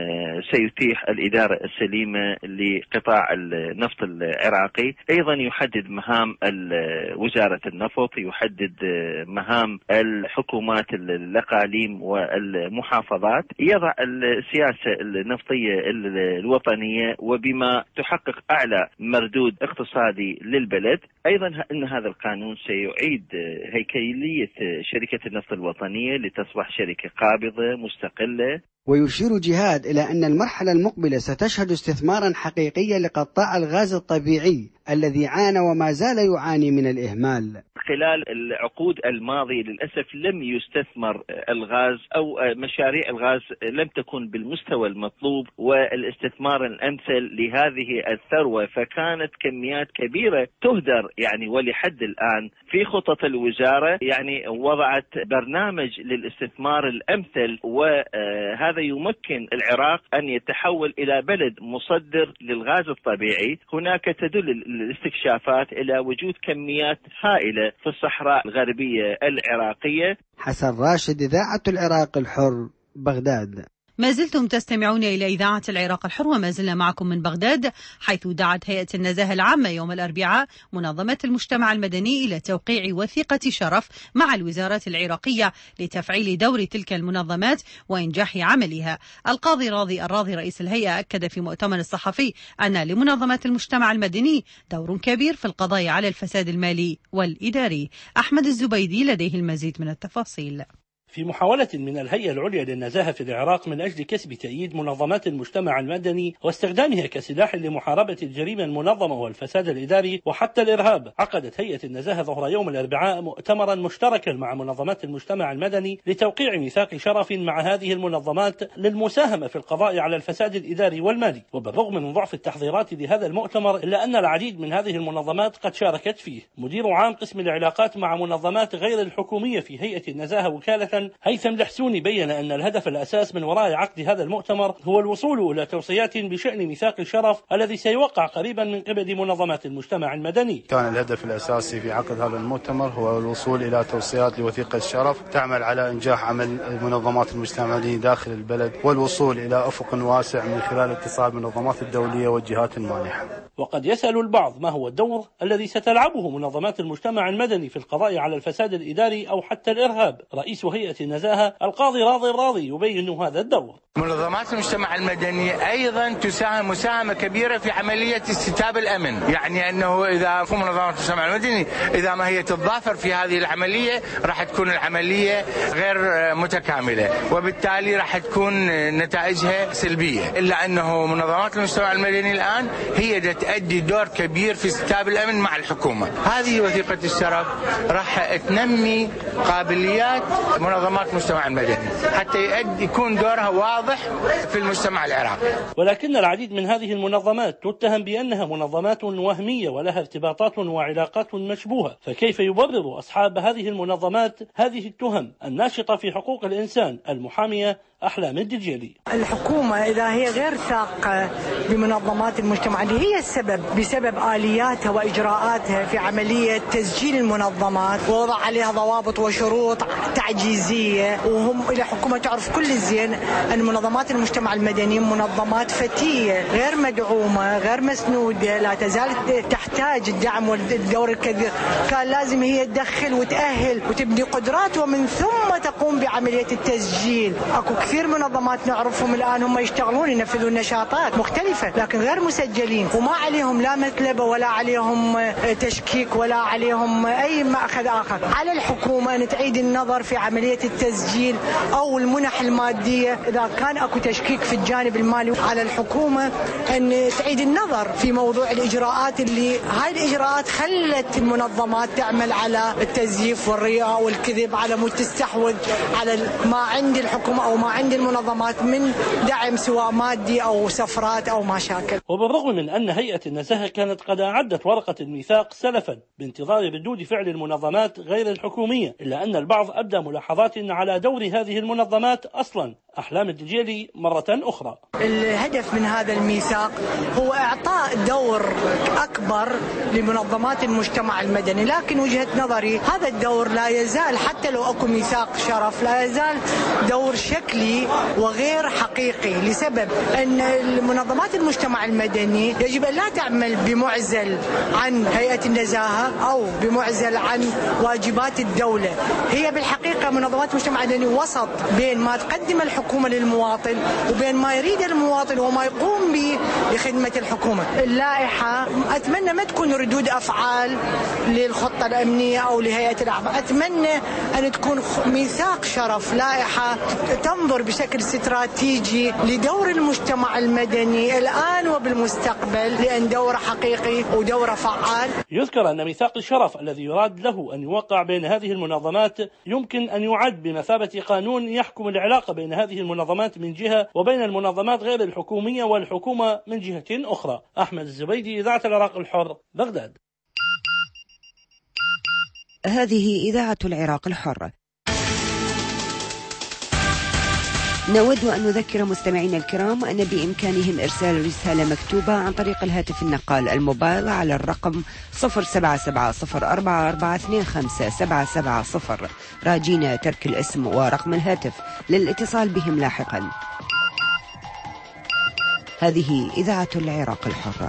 سيتيح الإدارة السليمة لقطاع النفط العراقي. أيضا يحدد مهام وزارة النفط، يحدد مهام الحكومات الأقاليم والمحافظات، يضع السياسة النفطية الوطنية وبما تحقق أعلى مردود اقتصادي للبلد. أيضا أن هذا القانون سيعيد هيكلية شركة النفط الوطنية لتصبح شركة قابضة مستقلة. ويشير جهاد إلى أن المرحلة المقبلة ستشهد استثمارا حقيقيا لقطاع الغاز الطبيعي الذي عانى وما زال يعاني من الإهمال. خلال العقود الماضية للأسف لم يستثمر الغاز أو مشاريع الغاز لم تكن بالمستوى المطلوب والاستثمار الأمثل لهذه الثروة، فكانت كميات كبيرة تهدر يعني. ولحد الآن في خطط الوزارة يعني وضعت برنامج للاستثمار الأمثل، وهذا يمكن العراق أن يتحول إلى بلد مصدر للغاز الطبيعي. هناك تدل الاستكشافات إلى وجود كميات هائلة في الصحراء الغربية العراقية. حسن راشد، إذاعة العراق الحر، بغداد. ما زلتم تستمعون إلى إذاعة العراق الحر، وما زلنا معكم من بغداد، حيث دعت هيئة النزاهة العامة يوم الأربعاء منظمة المجتمع المدني إلى توقيع وثيقة شرف مع الوزارات العراقية لتفعيل دور تلك المنظمات وإنجاح عملها. القاضي راضي الراضي رئيس الهيئة أكد في مؤتمر الصحفي أن لمنظمات المجتمع المدني دور كبير في القضاء على الفساد المالي والإداري. أحمد الزبيدي لديه المزيد من التفاصيل. في محاولة من الهيئة العليا للنزاهة في العراق من أجل كسب تأييد منظمات المجتمع المدني واستخدامها كسلاح لمحاربة الجريمة المنظمة والفساد الإداري وحتى الإرهاب، عقدت هيئة النزاهة ظهر يوم الأربعاء مؤتمرا مشتركا مع منظمات المجتمع المدني لتوقيع ميثاق شرف مع هذه المنظمات للمساهمة في القضاء على الفساد الإداري والمالي. وبالرغم من ضعف التحضيرات لهذا المؤتمر إلا أن العديد من هذه المنظمات قد شاركت فيه. مدير عام قسم العلاقات مع منظمات غير الحكومية في هيئة النزاهة وكالة هيثم الحسوني بين أن الهدف الأساس من وراء عقد هذا المؤتمر هو الوصول إلى توصيات بشأن ميثاق الشرف الذي سيوقع قريبا من قبل منظمات المجتمع المدني. كان الهدف الأساسي في عقد هذا المؤتمر هو الوصول إلى توصيات لوثيقة الشرف تعمل على إنجاح عمل منظمات المجتمع المدني داخل البلد والوصول إلى أفق واسع من خلال اتصال المنظمات الدولية والجهات المانحة. وقد يسأل البعض ما هو الدور الذي ستلعبه منظمات المجتمع المدني في القضاء على الفساد الإداري أو حتى الإرهاب. رئيس هيئة النزاهة القاضي راضي الراضي يبين هذا الدور. منظمات المجتمع المدني أيضا تساهم مساهمة كبيرة في عملية استتاب الأمن، يعني أنه إذا في منظمات المجتمع المدني إذا ما هي تتضافر في هذه العملية راح تكون العملية غير متكاملة وبالتالي راح تكون نتائجها سلبية. إلا أنه منظمات المجتمع المدني الآن هي تؤدي دور كبير في استتاب الأمن مع الحكومة. هذه وثيقة الشرف راح تنمي قابليات منظمات المجتمع المدني حتى يكون دورها واضح في المجتمع العراقي. ولكن العديد من هذه المنظمات تتهم بأنها منظمات وهمية ولها ارتباطات وعلاقات مشبوهة، فكيف يبرر أصحاب هذه المنظمات هذه التهم؟ الناشطة في حقوق الإنسان المحامية أحلام الدجيلي. الحكومة إذا هي غير ثاقة بمنظمات المجتمع اللي هي السبب بسبب آلياتها وإجراءاتها في عملية تسجيل المنظمات ووضع عليها ضوابط وشروط تعجيزية، وهم إلى حكومة تعرف كل الزين أن منظمات المجتمع المدني منظمات فتية غير مدعومة غير مسنودة لا تزال تحتاج الدعم والدور الكبير. كان لازم هي تدخل وتأهل وتبني قدرات ومن ثم تقوم بعملية التسجيل. أكو كثير منظمات نعرفهم الآن هم يشتغلون ينفذون نشاطات مختلفة لكن غير مسجلين وما عليهم لا مثلبة ولا عليهم تشكيك ولا عليهم أي مأخذ آخر. على الحكومة أن تعيد النظر في عملية التسجيل أو المنح المادية. إذا كان أكو تشكيك في الجانب المالي على الحكومة أن تعيد النظر في موضوع الإجراءات اللي هاي الإجراءات خلت المنظمات تعمل على التزييف والرياء والكذب على مود تستحوذ على ما عند الحكومة أو ما عند المنظمات من دعم سواء مادي أو سفرات أو مشاكل. وبالرغم من أن هيئة النزاهة كانت قد أعدت ورقة الميثاق سلفا بانتظار ردود فعل المنظمات غير الحكومية، إلا أن البعض أبدى ملاحظات على دور هذه المنظمات أصلا. أحلام الدجيلي مرة أخرى. الهدف من هذا الميثاق هو إعطاء دور أكبر لمنظمات المجتمع المدني، لكن وجهة نظري هذا الدور لا يزال حتى لو أكو ميثاق شرف لا يزال دور شكلي وغير حقيقي، لسبب أن منظمات المجتمع المدني يجب أن لا تعمل بمعزل عن هيئة النزاهة أو بمعزل عن واجبات الدولة. هي بالحقيقة منظمات المجتمع المدني وسط بين ما تقدم الحكومة الحكومة للمواطن وبين ما يريد المواطن وما يقوم به لخدمة الحكومة. اللائحة أتمنى ما تكون ردود أفعال للخطة الأمنية أو لهيئة الأعمال، أتمنى أن تكون ميثاق شرف، لائحة تنظر بشكل استراتيجي لدور المجتمع المدني الآن وبالمستقبل، لأن دوره حقيقي ودوره فعال. يذكر أن ميثاق الشرف الذي يراد له أن يوقع بين هذه المنظمات يمكن أن يعد بمثابة قانون يحكم العلاقة بين هذه المنظمات من جهة وبين المنظمات غير الحكومية والحكومة من جهة أخرى. أحمد الزبيدي، إذاعة العراق الحر، بغداد. هذه إذاعة العراق الحر. نود أن نذكر مستمعينا الكرام أن بإمكانهم إرسال رسالة مكتوبة عن طريق الهاتف النقال الموبايل على الرقم 07704425770 راجين ترك الاسم ورقم الهاتف للاتصال بهم لاحقا. هذه إذاعة العراق الحر.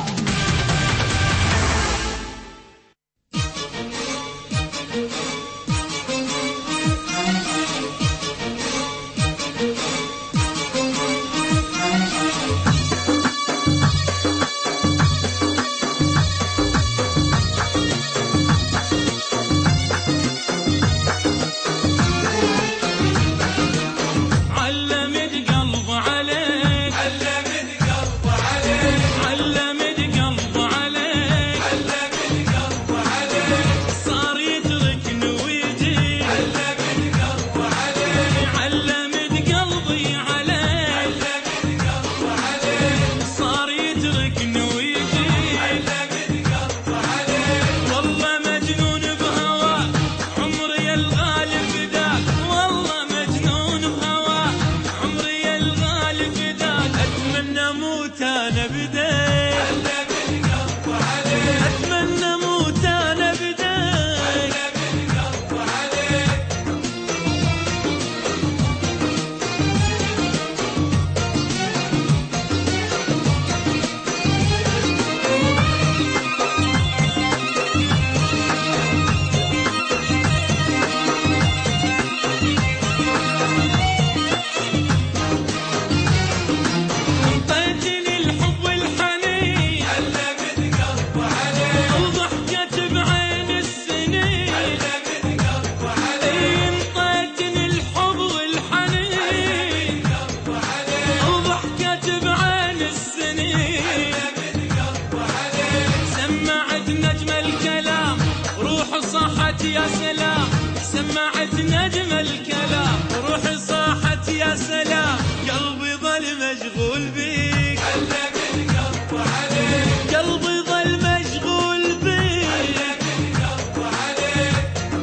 يا سلام سمعت نجم الكلام روحي صاحت يا سلام قلبي ظل مشغول بيك علق القلب عليك قلبي ظل مشغول بيك علق القلب عليك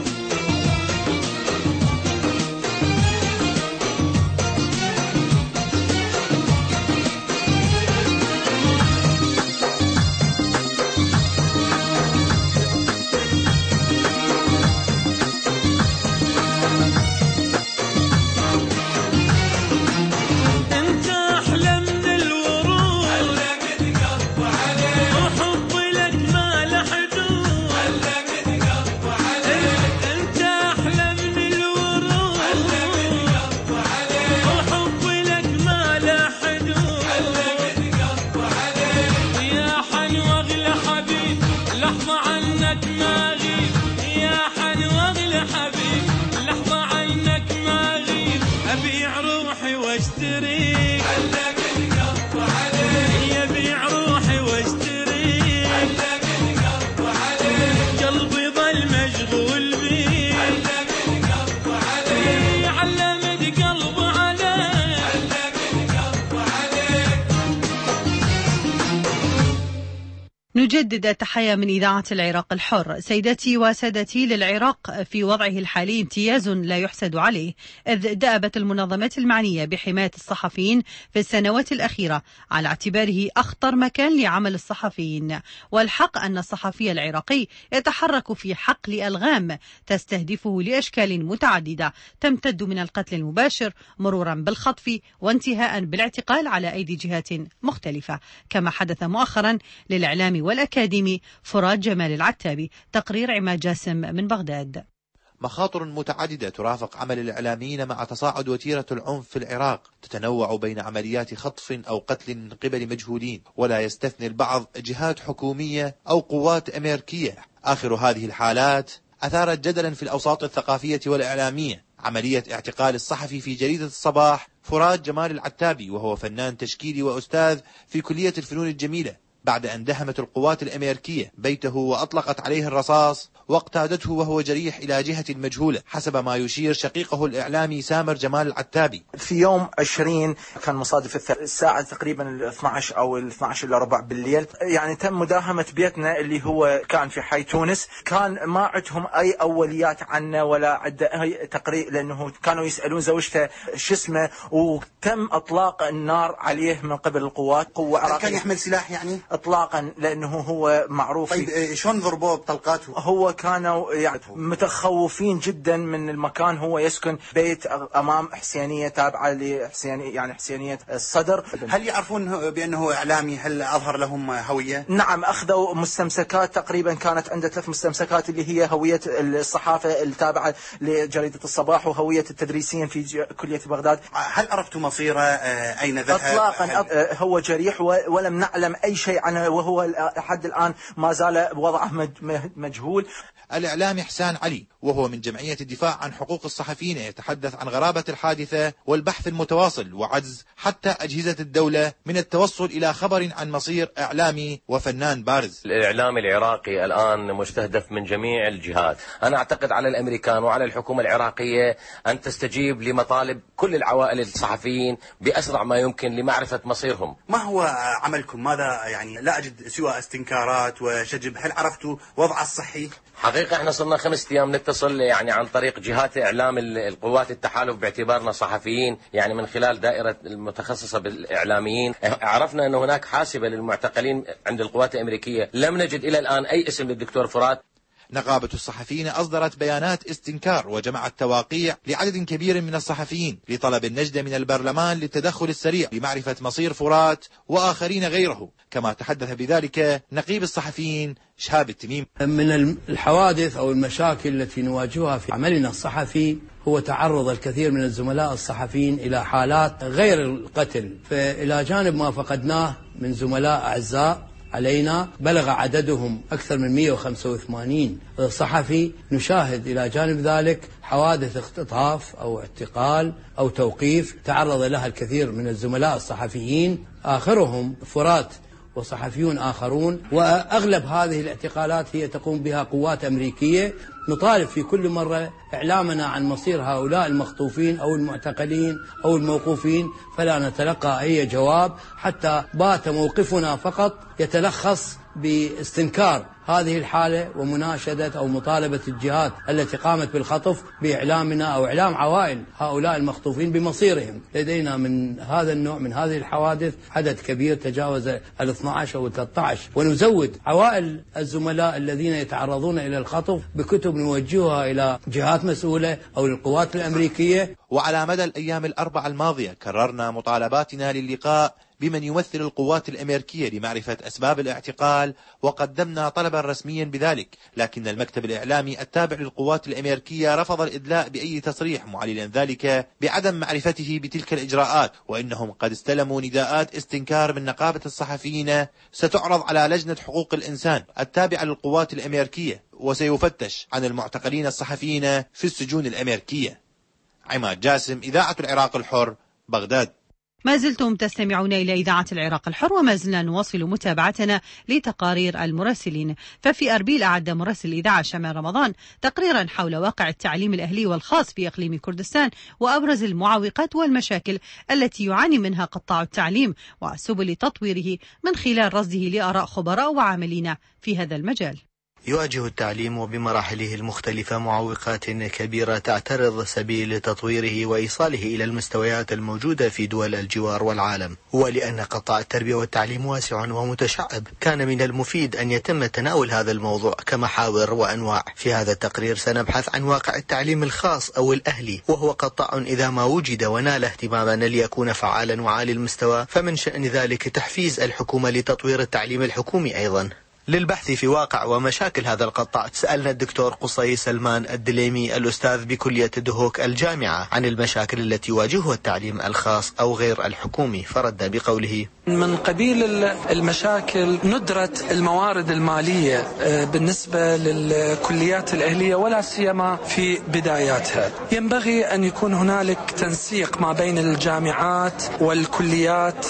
نجدد التحية من إذاعة العراق الحر. سيداتي وسادتي، للعراق في وضعه الحالي امتياز لا يحسد عليه، إذ دأبت المنظمات المعنية بحماية الصحفيين في السنوات الأخيرة على اعتباره أخطر مكان لعمل الصحفيين. والحق أن الصحفي العراقي يتحرك في حقل ألغام تستهدفه لأشكال متعددة تمتد من القتل المباشر مرورا بالخطف وانتهاء بالاعتقال على أيدي جهات مختلفة، كما حدث مؤخرا للإعلام والأكاديمي فرات جمال العتابي. تقرير عماد جاسم من بغداد. مخاطر متعددة ترافق عمل الإعلاميين مع تصاعد وتيرة العنف في العراق، تتنوع بين عمليات خطف أو قتل من قبل مجهولين، ولا يستثني البعض جهات حكومية أو قوات أمريكية. آخر هذه الحالات أثارت جدلا في الأوساط الثقافية والإعلامية، عملية اعتقال الصحفي في جريدة الصباح فرات جمال العتابي، وهو فنان تشكيلي وأستاذ في كلية الفنون الجميلة، بعد أن دهمت القوات الأمريكية بيته وأطلقت عليه الرصاص واقتادته وهو جريح إلى جهة مجهولة، حسب ما يشير شقيقه الإعلامي سامر جمال العتابي. في يوم 20 كان مصادف الساعة تقريبا 12 أو 12 إلا ربع بالليل، يعني تم مداهمة بيتنا اللي هو كان في حي تونس. كان ما عندهم أي أوليات عنا ولا عد أي تقرير، لأنه كانوا يسألون زوجته شو اسمه، وتم إطلاق النار عليه من قبل القوات. قوة عراقية. كان يحمل سلاح يعني؟ إطلاقا، لأنه هو معروف. طيب شلون ضربوه بطلقاته؟ هو كانوا يعني متخوفين جدا من المكان. هو يسكن بيت أمام حسينية تابعة لحسينية، يعني حسينية الصدر. هل يعرفون بأنه إعلامي؟ هل أظهر لهم هوية؟ نعم، أخذوا مستمسكات، تقريبا كانت عنده 3 مستمسكات اللي هي هوية الصحافة التابعة لجريدة الصباح وهوية التدريسين في كلية بغداد. هل عرفتوا مصيره؟ أين ذهب؟ إطلاقا. هو جريح ولم نعلم أي شيء عنه، وهو لحد الآن ما زال وضعه مجهول. الإعلامي حسان علي، وهو من جمعية الدفاع عن حقوق الصحفيين، يتحدث عن غرابة الحادثة والبحث المتواصل وعجز حتى أجهزة الدولة من التوصل إلى خبر عن مصير إعلامي وفنان بارز. الإعلام العراقي الآن مستهدف من جميع الجهات. أنا أعتقد على الأمريكان وعلى الحكومة العراقية أن تستجيب لمطالب كل العوائل الصحفيين بأسرع ما يمكن لمعرفة مصيرهم. ما هو عملكم؟ ماذا يعني؟ لا أجد سوى استنكارات وشجب. هل عرفتوا وضعه الصحي؟ حقيقة احنا صرنا 5 أيام نتصل يعني عن طريق جهات إعلام القوات التحالف باعتبارنا صحفيين، يعني من خلال دائرة المتخصصة بالإعلاميين. عرفنا أن هناك حاسبة للمعتقلين عند القوات الأمريكية. لم نجد إلى الآن أي اسم للدكتور فرات. نقابة الصحفيين أصدرت بيانات استنكار وجمعت تواقيع لعدد كبير من الصحفيين لطلب النجدة من البرلمان للتدخل السريع لمعرفة مصير فرات وآخرين غيره، كما تحدث بذلك نقيب الصحفيين شهاب التميم. من الحوادث أو المشاكل التي نواجهها في عملنا الصحفي هو تعرض الكثير من الزملاء الصحفيين إلى حالات غير القتل، فإلى جانب ما فقدناه من زملاء أعزاء علينا بلغ عددهم أكثر من 185 صحفي. نشاهد إلى جانب ذلك حوادث اختطاف أو اعتقال أو توقيف تعرض لها الكثير من الزملاء الصحفيين، آخرهم فرات وصحفيون آخرون. وأغلب هذه الاعتقالات هي تقوم بها قوات أمريكية. نطالب في كل مرة إعلامنا عن مصير هؤلاء المخطوفين أو المعتقلين أو الموقوفين، فلا نتلقى أي جواب، حتى بات موقفنا فقط يتلخص باستنكار هذه الحالة ومناشدة أو مطالبة الجهات التي قامت بالخطف بإعلامنا أو إعلام عوائل هؤلاء المخطوفين بمصيرهم. لدينا من هذا النوع من هذه الحوادث عدد كبير تجاوز 12 أو 13، ونزود عوائل الزملاء الذين يتعرضون إلى الخطف بكتب نوجهها إلى جهات مسؤولة أو للقوات الأمريكية. وعلى مدى الأيام الأربعة الماضية كررنا مطالباتنا للقاء بمن يمثل القوات الأمريكية لمعرفة أسباب الاعتقال، وقدمنا طلبا رسميا بذلك، لكن المكتب الإعلامي التابع للقوات الأمريكية رفض الإدلاء بأي تصريح، معلنا ذلك بعدم معرفته بتلك الإجراءات، وإنهم قد استلموا نداءات استنكار من نقابة الصحفيين ستعرض على لجنة حقوق الإنسان التابعة للقوات الأمريكية، وسيفتش عن المعتقلين الصحفيين في السجون الأمريكية. عماد جاسم، إذاعة العراق الحر، بغداد. ما زلتم تستمعون إلى إذاعة العراق الحر، وما زلنا نواصل متابعتنا لتقارير المراسلين. ففي أربيل أعد مراسل الإذاعة شمال رمضان تقريرا حول واقع التعليم الأهلي والخاص في إقليم كردستان، وأبرز المعوقات والمشاكل التي يعاني منها قطاع التعليم، وسبل تطويره من خلال رصده لآراء خبراء وعاملين في هذا المجال. يواجه التعليم بمراحله المختلفة معوقات كبيرة تعترض سبيل تطويره وإيصاله إلى المستويات الموجودة في دول الجوار والعالم. ولأن قطاع التربية والتعليم واسع ومتشعب، كان من المفيد أن يتم تناول هذا الموضوع كمحاور وأنواع. في هذا التقرير سنبحث عن واقع التعليم الخاص أو الأهلي، وهو قطاع إذا ما وجد ونال اهتماما ليكون فعالا وعالي المستوى، فمن شأن ذلك تحفيز الحكومة لتطوير التعليم الحكومي أيضا. للبحث في واقع ومشاكل هذا القطاع سألنا الدكتور قصي سلمان الدليمي الأستاذ بكلية دهوك الجامعة عن المشاكل التي يواجهها التعليم الخاص أو غير الحكومي، فرد بقوله: من قبيل المشاكل ندرة الموارد المالية بالنسبة للكليات الأهلية ولا سيما في بداياتها. ينبغي أن يكون هنالك تنسيق ما بين الجامعات والكليات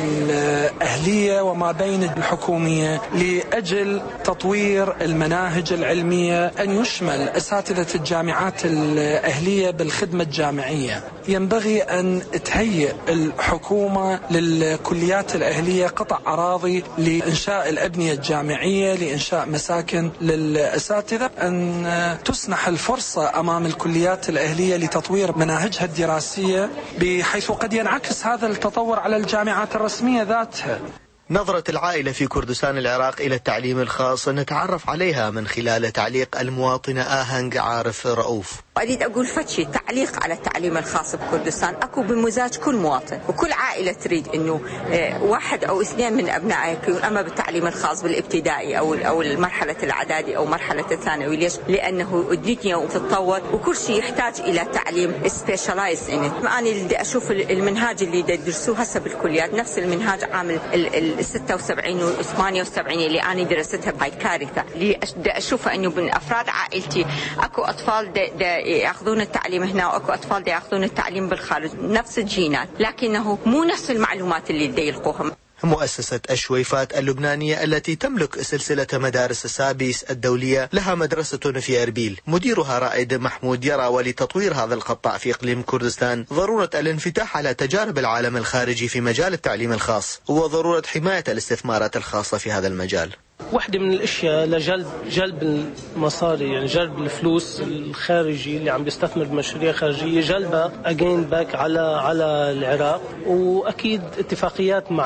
الأهلية وما بين الحكومية لأجل تطوير المناهج العلمية، أن يشمل أساتذة الجامعات الأهلية بالخدمة الجامعية. ينبغي أن تهيئ الحكومة للكليات الأهلية قطع أراضي لإنشاء الأبنية الجامعية، لإنشاء مساكن للأساتذة، أن تسنح الفرصة أمام الكليات الأهلية لتطوير مناهجها الدراسية بحيث قد ينعكس هذا التطور على الجامعات الرسمية ذاتها. نظرة العائلة في كردستان العراق إلى التعليم الخاص نتعرف عليها من خلال تعليق المواطنة آهنج عارف رؤوف. أريد أقول فتشي تعليق على التعليم الخاص بكردستان أكو بمزاج كل مواطن، وكل عائلة تريد أنه واحد أو اثنين من أبنائها يكون أما بالتعليم الخاص بالابتدائي أو المرحلة الإعدادي أو مرحلة الثانوي. ليش؟ لأنه الدنيا تتطور وكل شيء يحتاج إلى تعليم سبيشالايز. أنا اللي أشوف المنهاج اللي يدرسوه هسه بالكليات نفس المنهاج عام 76 و 78 اللي أنا درستها بهاي كارثة. اللي أشوفها أنه من أفراد عائلتي أكو أطفال يأخذون التعليم هنا وأكو أطفال يأخذون التعليم بالخارج، نفس الجينات لكنه مو نفس المعلومات اللي يلقوها. مؤسسة الشويفات اللبنانية التي تملك سلسلة مدارس السابيس الدولية لها مدرسة في أربيل. مديرها رائد محمود يرى ولتطوير هذا القطاع في إقليم كردستان ضرورة الانفتاح على تجارب العالم الخارجي في مجال التعليم الخاص وضرورة حماية الاستثمارات الخاصة في هذا المجال. واحدة من الاشياء لجلب المصاري، يعني جلب الفلوس الخارجي اللي عم بيستثمر بمشاريع خارجيه، جلبها اجين باك على العراق، واكيد اتفاقيات مع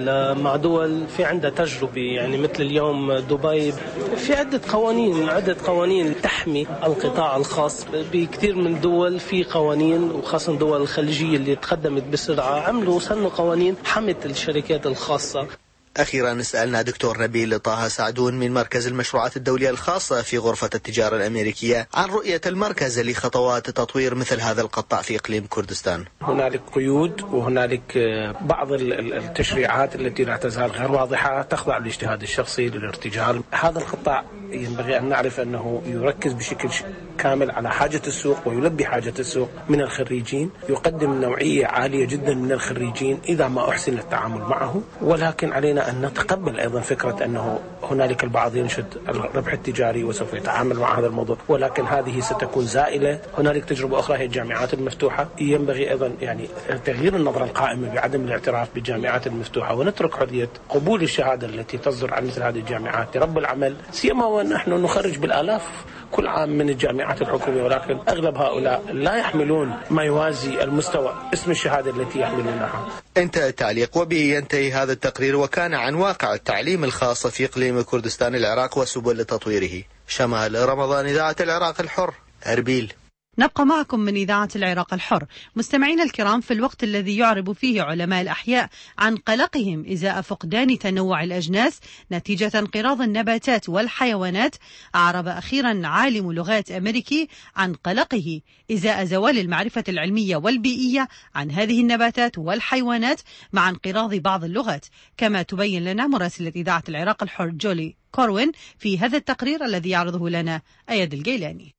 دول في عندها تجربه، يعني مثل اليوم دبي في عده قوانين تحمي القطاع الخاص. بكثير من دول في قوانين، وخاصه الدول الخليجيه اللي تقدمت بسرعه سنوا قوانين حمت الشركات الخاصه. أخيرا سألنا دكتور نبيل طه سعدون من مركز المشروعات الدولية الخاصة في غرفة التجارة الأمريكية عن رؤية المركز لخطوات تطوير مثل هذا القطاع في إقليم كردستان. هنالك قيود وهنالك بعض التشريعات التي لا تزال غير واضحة تخضع للاجتهاد الشخصي للارتجال. هذا القطاع ينبغي أن نعرف أنه يركز بشكل كامل على حاجة السوق ويلبي حاجة السوق من الخريجين، يقدم نوعية عالية جدا من الخريجين إذا ما أحسن التعامل معه، ولكن علينا أن نتقبل أيضا فكرة أنه هنالك البعض ينشد الربح التجاري وسوف يتعامل مع هذا الموضوع، ولكن هذه ستكون زائلة. هنالك تجربة أخرى هي الجامعات المفتوحة. ينبغي أيضا يعني تغيير النظرة القائمة بعدم الاعتراف بالجامعات المفتوحة ونترك حرية قبول الشهادة التي تصدر عن مثل هذه الجامعات لرب العمل، سيما ونحن نخرج بالآلاف كل عام من الجامعات الحكومية، ولكن أغلب هؤلاء لا يحملون ما يوازي المستوى اسم الشهادة التي يحملونها. انتهى التعليق، وبه ينتهي هذا التقرير، وكان عن واقع التعليم الخاص في إقليم كردستان العراق وسبل تطويره. شمال رمضان، إذاعة العراق الحر، أربيل. نبقى معكم من إذاعة العراق الحر. مستمعينا الكرام، في الوقت الذي يعرب فيه علماء الأحياء عن قلقهم إزاء فقدان تنوع الأجناس نتيجة انقراض النباتات والحيوانات، أعرب أخيرا عالم لغات أمريكي عن قلقه إزاء زوال المعرفة العلمية والبيئية عن هذه النباتات والحيوانات مع انقراض بعض اللغات، كما تبين لنا مراسلة إذاعة العراق الحر جولي كوروين في هذا التقرير الذي يعرضه لنا أياد الجيلاني.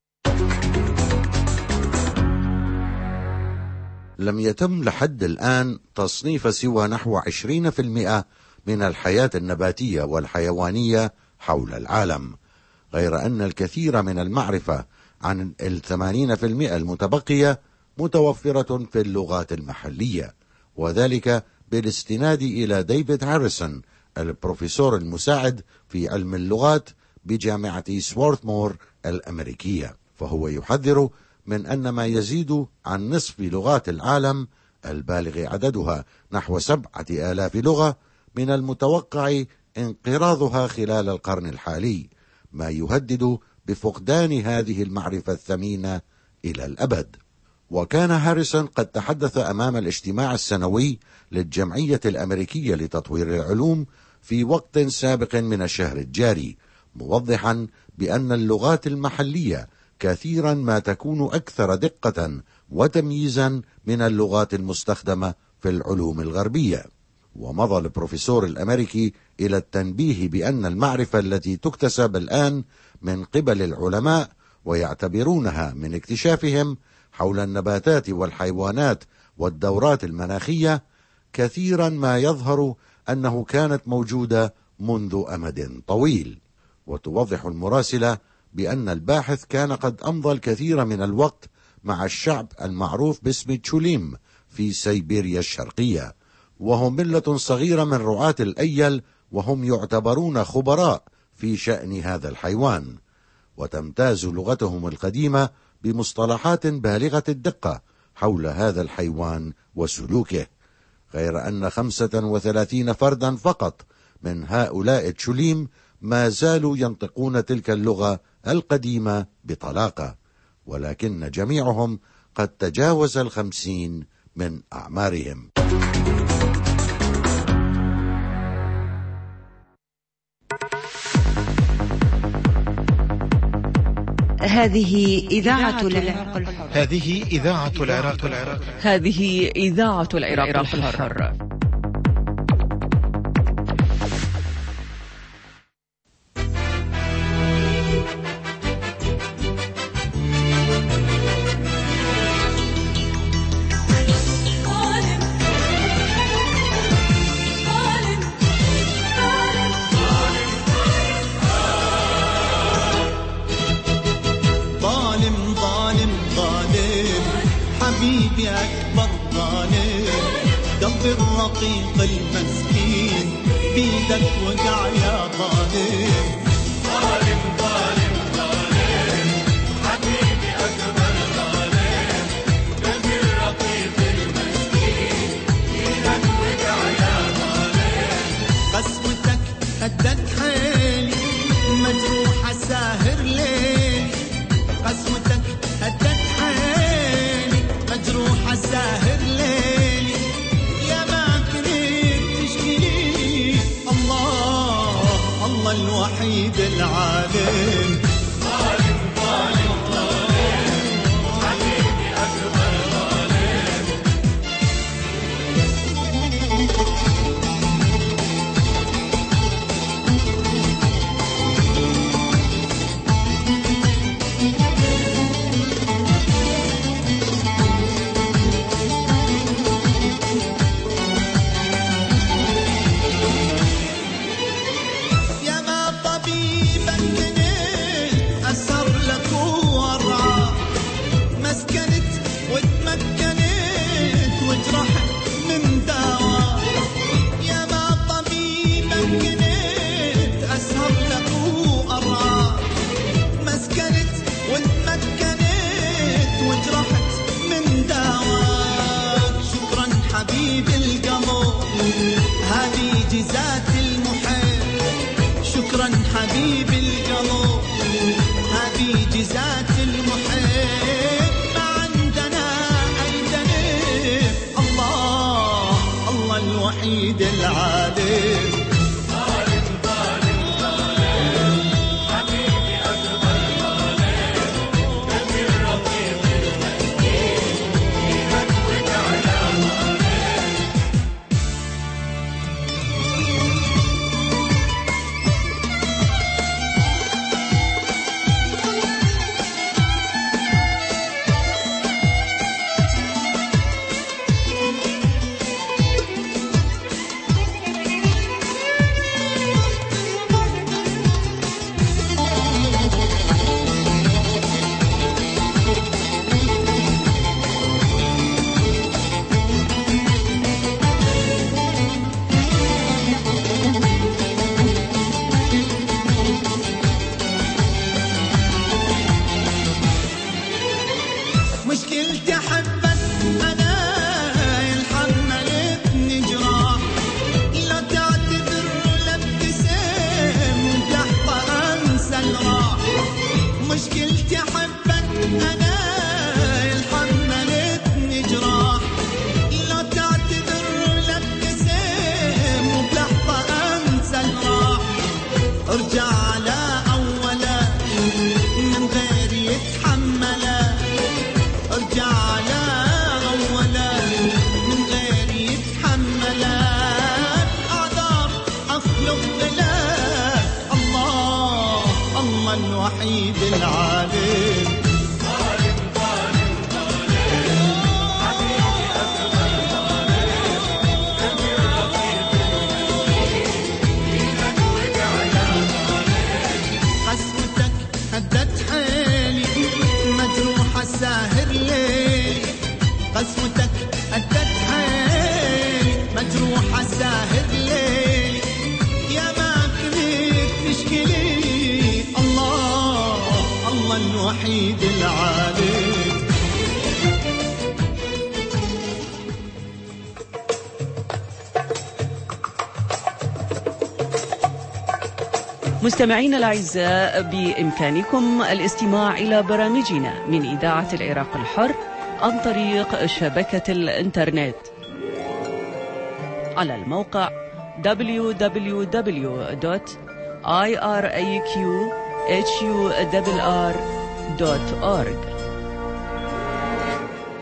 لم يتم لحد الآن تصنيف سوى نحو 20% من الحياة النباتية والحيوانية حول العالم، غير أن الكثير من المعرفة عن 80% المتبقية متوفرة في اللغات المحلية، وذلك بالاستناد إلى ديفيد هاريسون البروفيسور المساعد في علم اللغات بجامعة سوارثمور الأمريكية، فهو يحذر من أن ما يزيد عن نصف لغات العالم البالغ عددها نحو 7,000 لغة من المتوقع انقراضها خلال القرن الحالي، ما يهدد بفقدان هذه المعرفة الثمينة إلى الأبد. وكان هاريسون قد تحدث أمام الاجتماع السنوي للجمعية الأمريكية لتطوير العلوم في وقت سابق من الشهر الجاري، موضحا بأن اللغات المحلية كثيرا ما تكون أكثر دقة وتمييزا من اللغات المستخدمة في العلوم الغربية. ومضى البروفيسور الأمريكي إلى التنبيه بأن المعرفة التي تكتسب الآن من قبل العلماء ويعتبرونها من اكتشافهم حول النباتات والحيوانات والدورات المناخية كثيرا ما يظهر أنه كانت موجودة منذ أمد طويل. وتوضح المراسلة بأن الباحث كان قد أمضى الكثير من الوقت مع الشعب المعروف باسم تشوليم في سيبيريا الشرقية، وهم ملة صغيرة من رعاة الأيل، وهم يعتبرون خبراء في شأن هذا الحيوان، وتمتاز لغتهم القديمة بمصطلحات بالغة الدقة حول هذا الحيوان وسلوكه، غير أن 35 فردا فقط من هؤلاء تشوليم ما زالوا ينطقون تلك اللغة القديمة بطلاقة، ولكن جميعهم قد تجاوز 50 من أعمارهم. هذه إذاعة العراق الحر. هذه إذاعة العراق الحر. هذه إذاعة العراق الحر. حبيبي أكبر ظالم، قلبي الرقيق المسكين بيدك وقع يا ظالم. ظالم ظالم ظالم حبيبي أكبر ظالم، قلبي الرقيق المسكين بيدك وقع يا ظالم. قسوتك هدت حيلي مجروحة ساهر ليلي، قسوتك هدت مجروحة ساهر ليلي، يا ما كنت تشكيلي الله الله الوحيد العالم. ظالم ظالم ظالم حبيبي أكبر ظالم. شكرا حبيب القلب، هذه جزات المحب، ما عندنا أي ذنب، الله الله الوحيد العالم. مستمعينا الأعزاء، بإمكانكم الاستماع إلى برامجنا من إذاعة العراق الحر عن طريق شبكة الإنترنت على الموقع www.iraqhurr.org.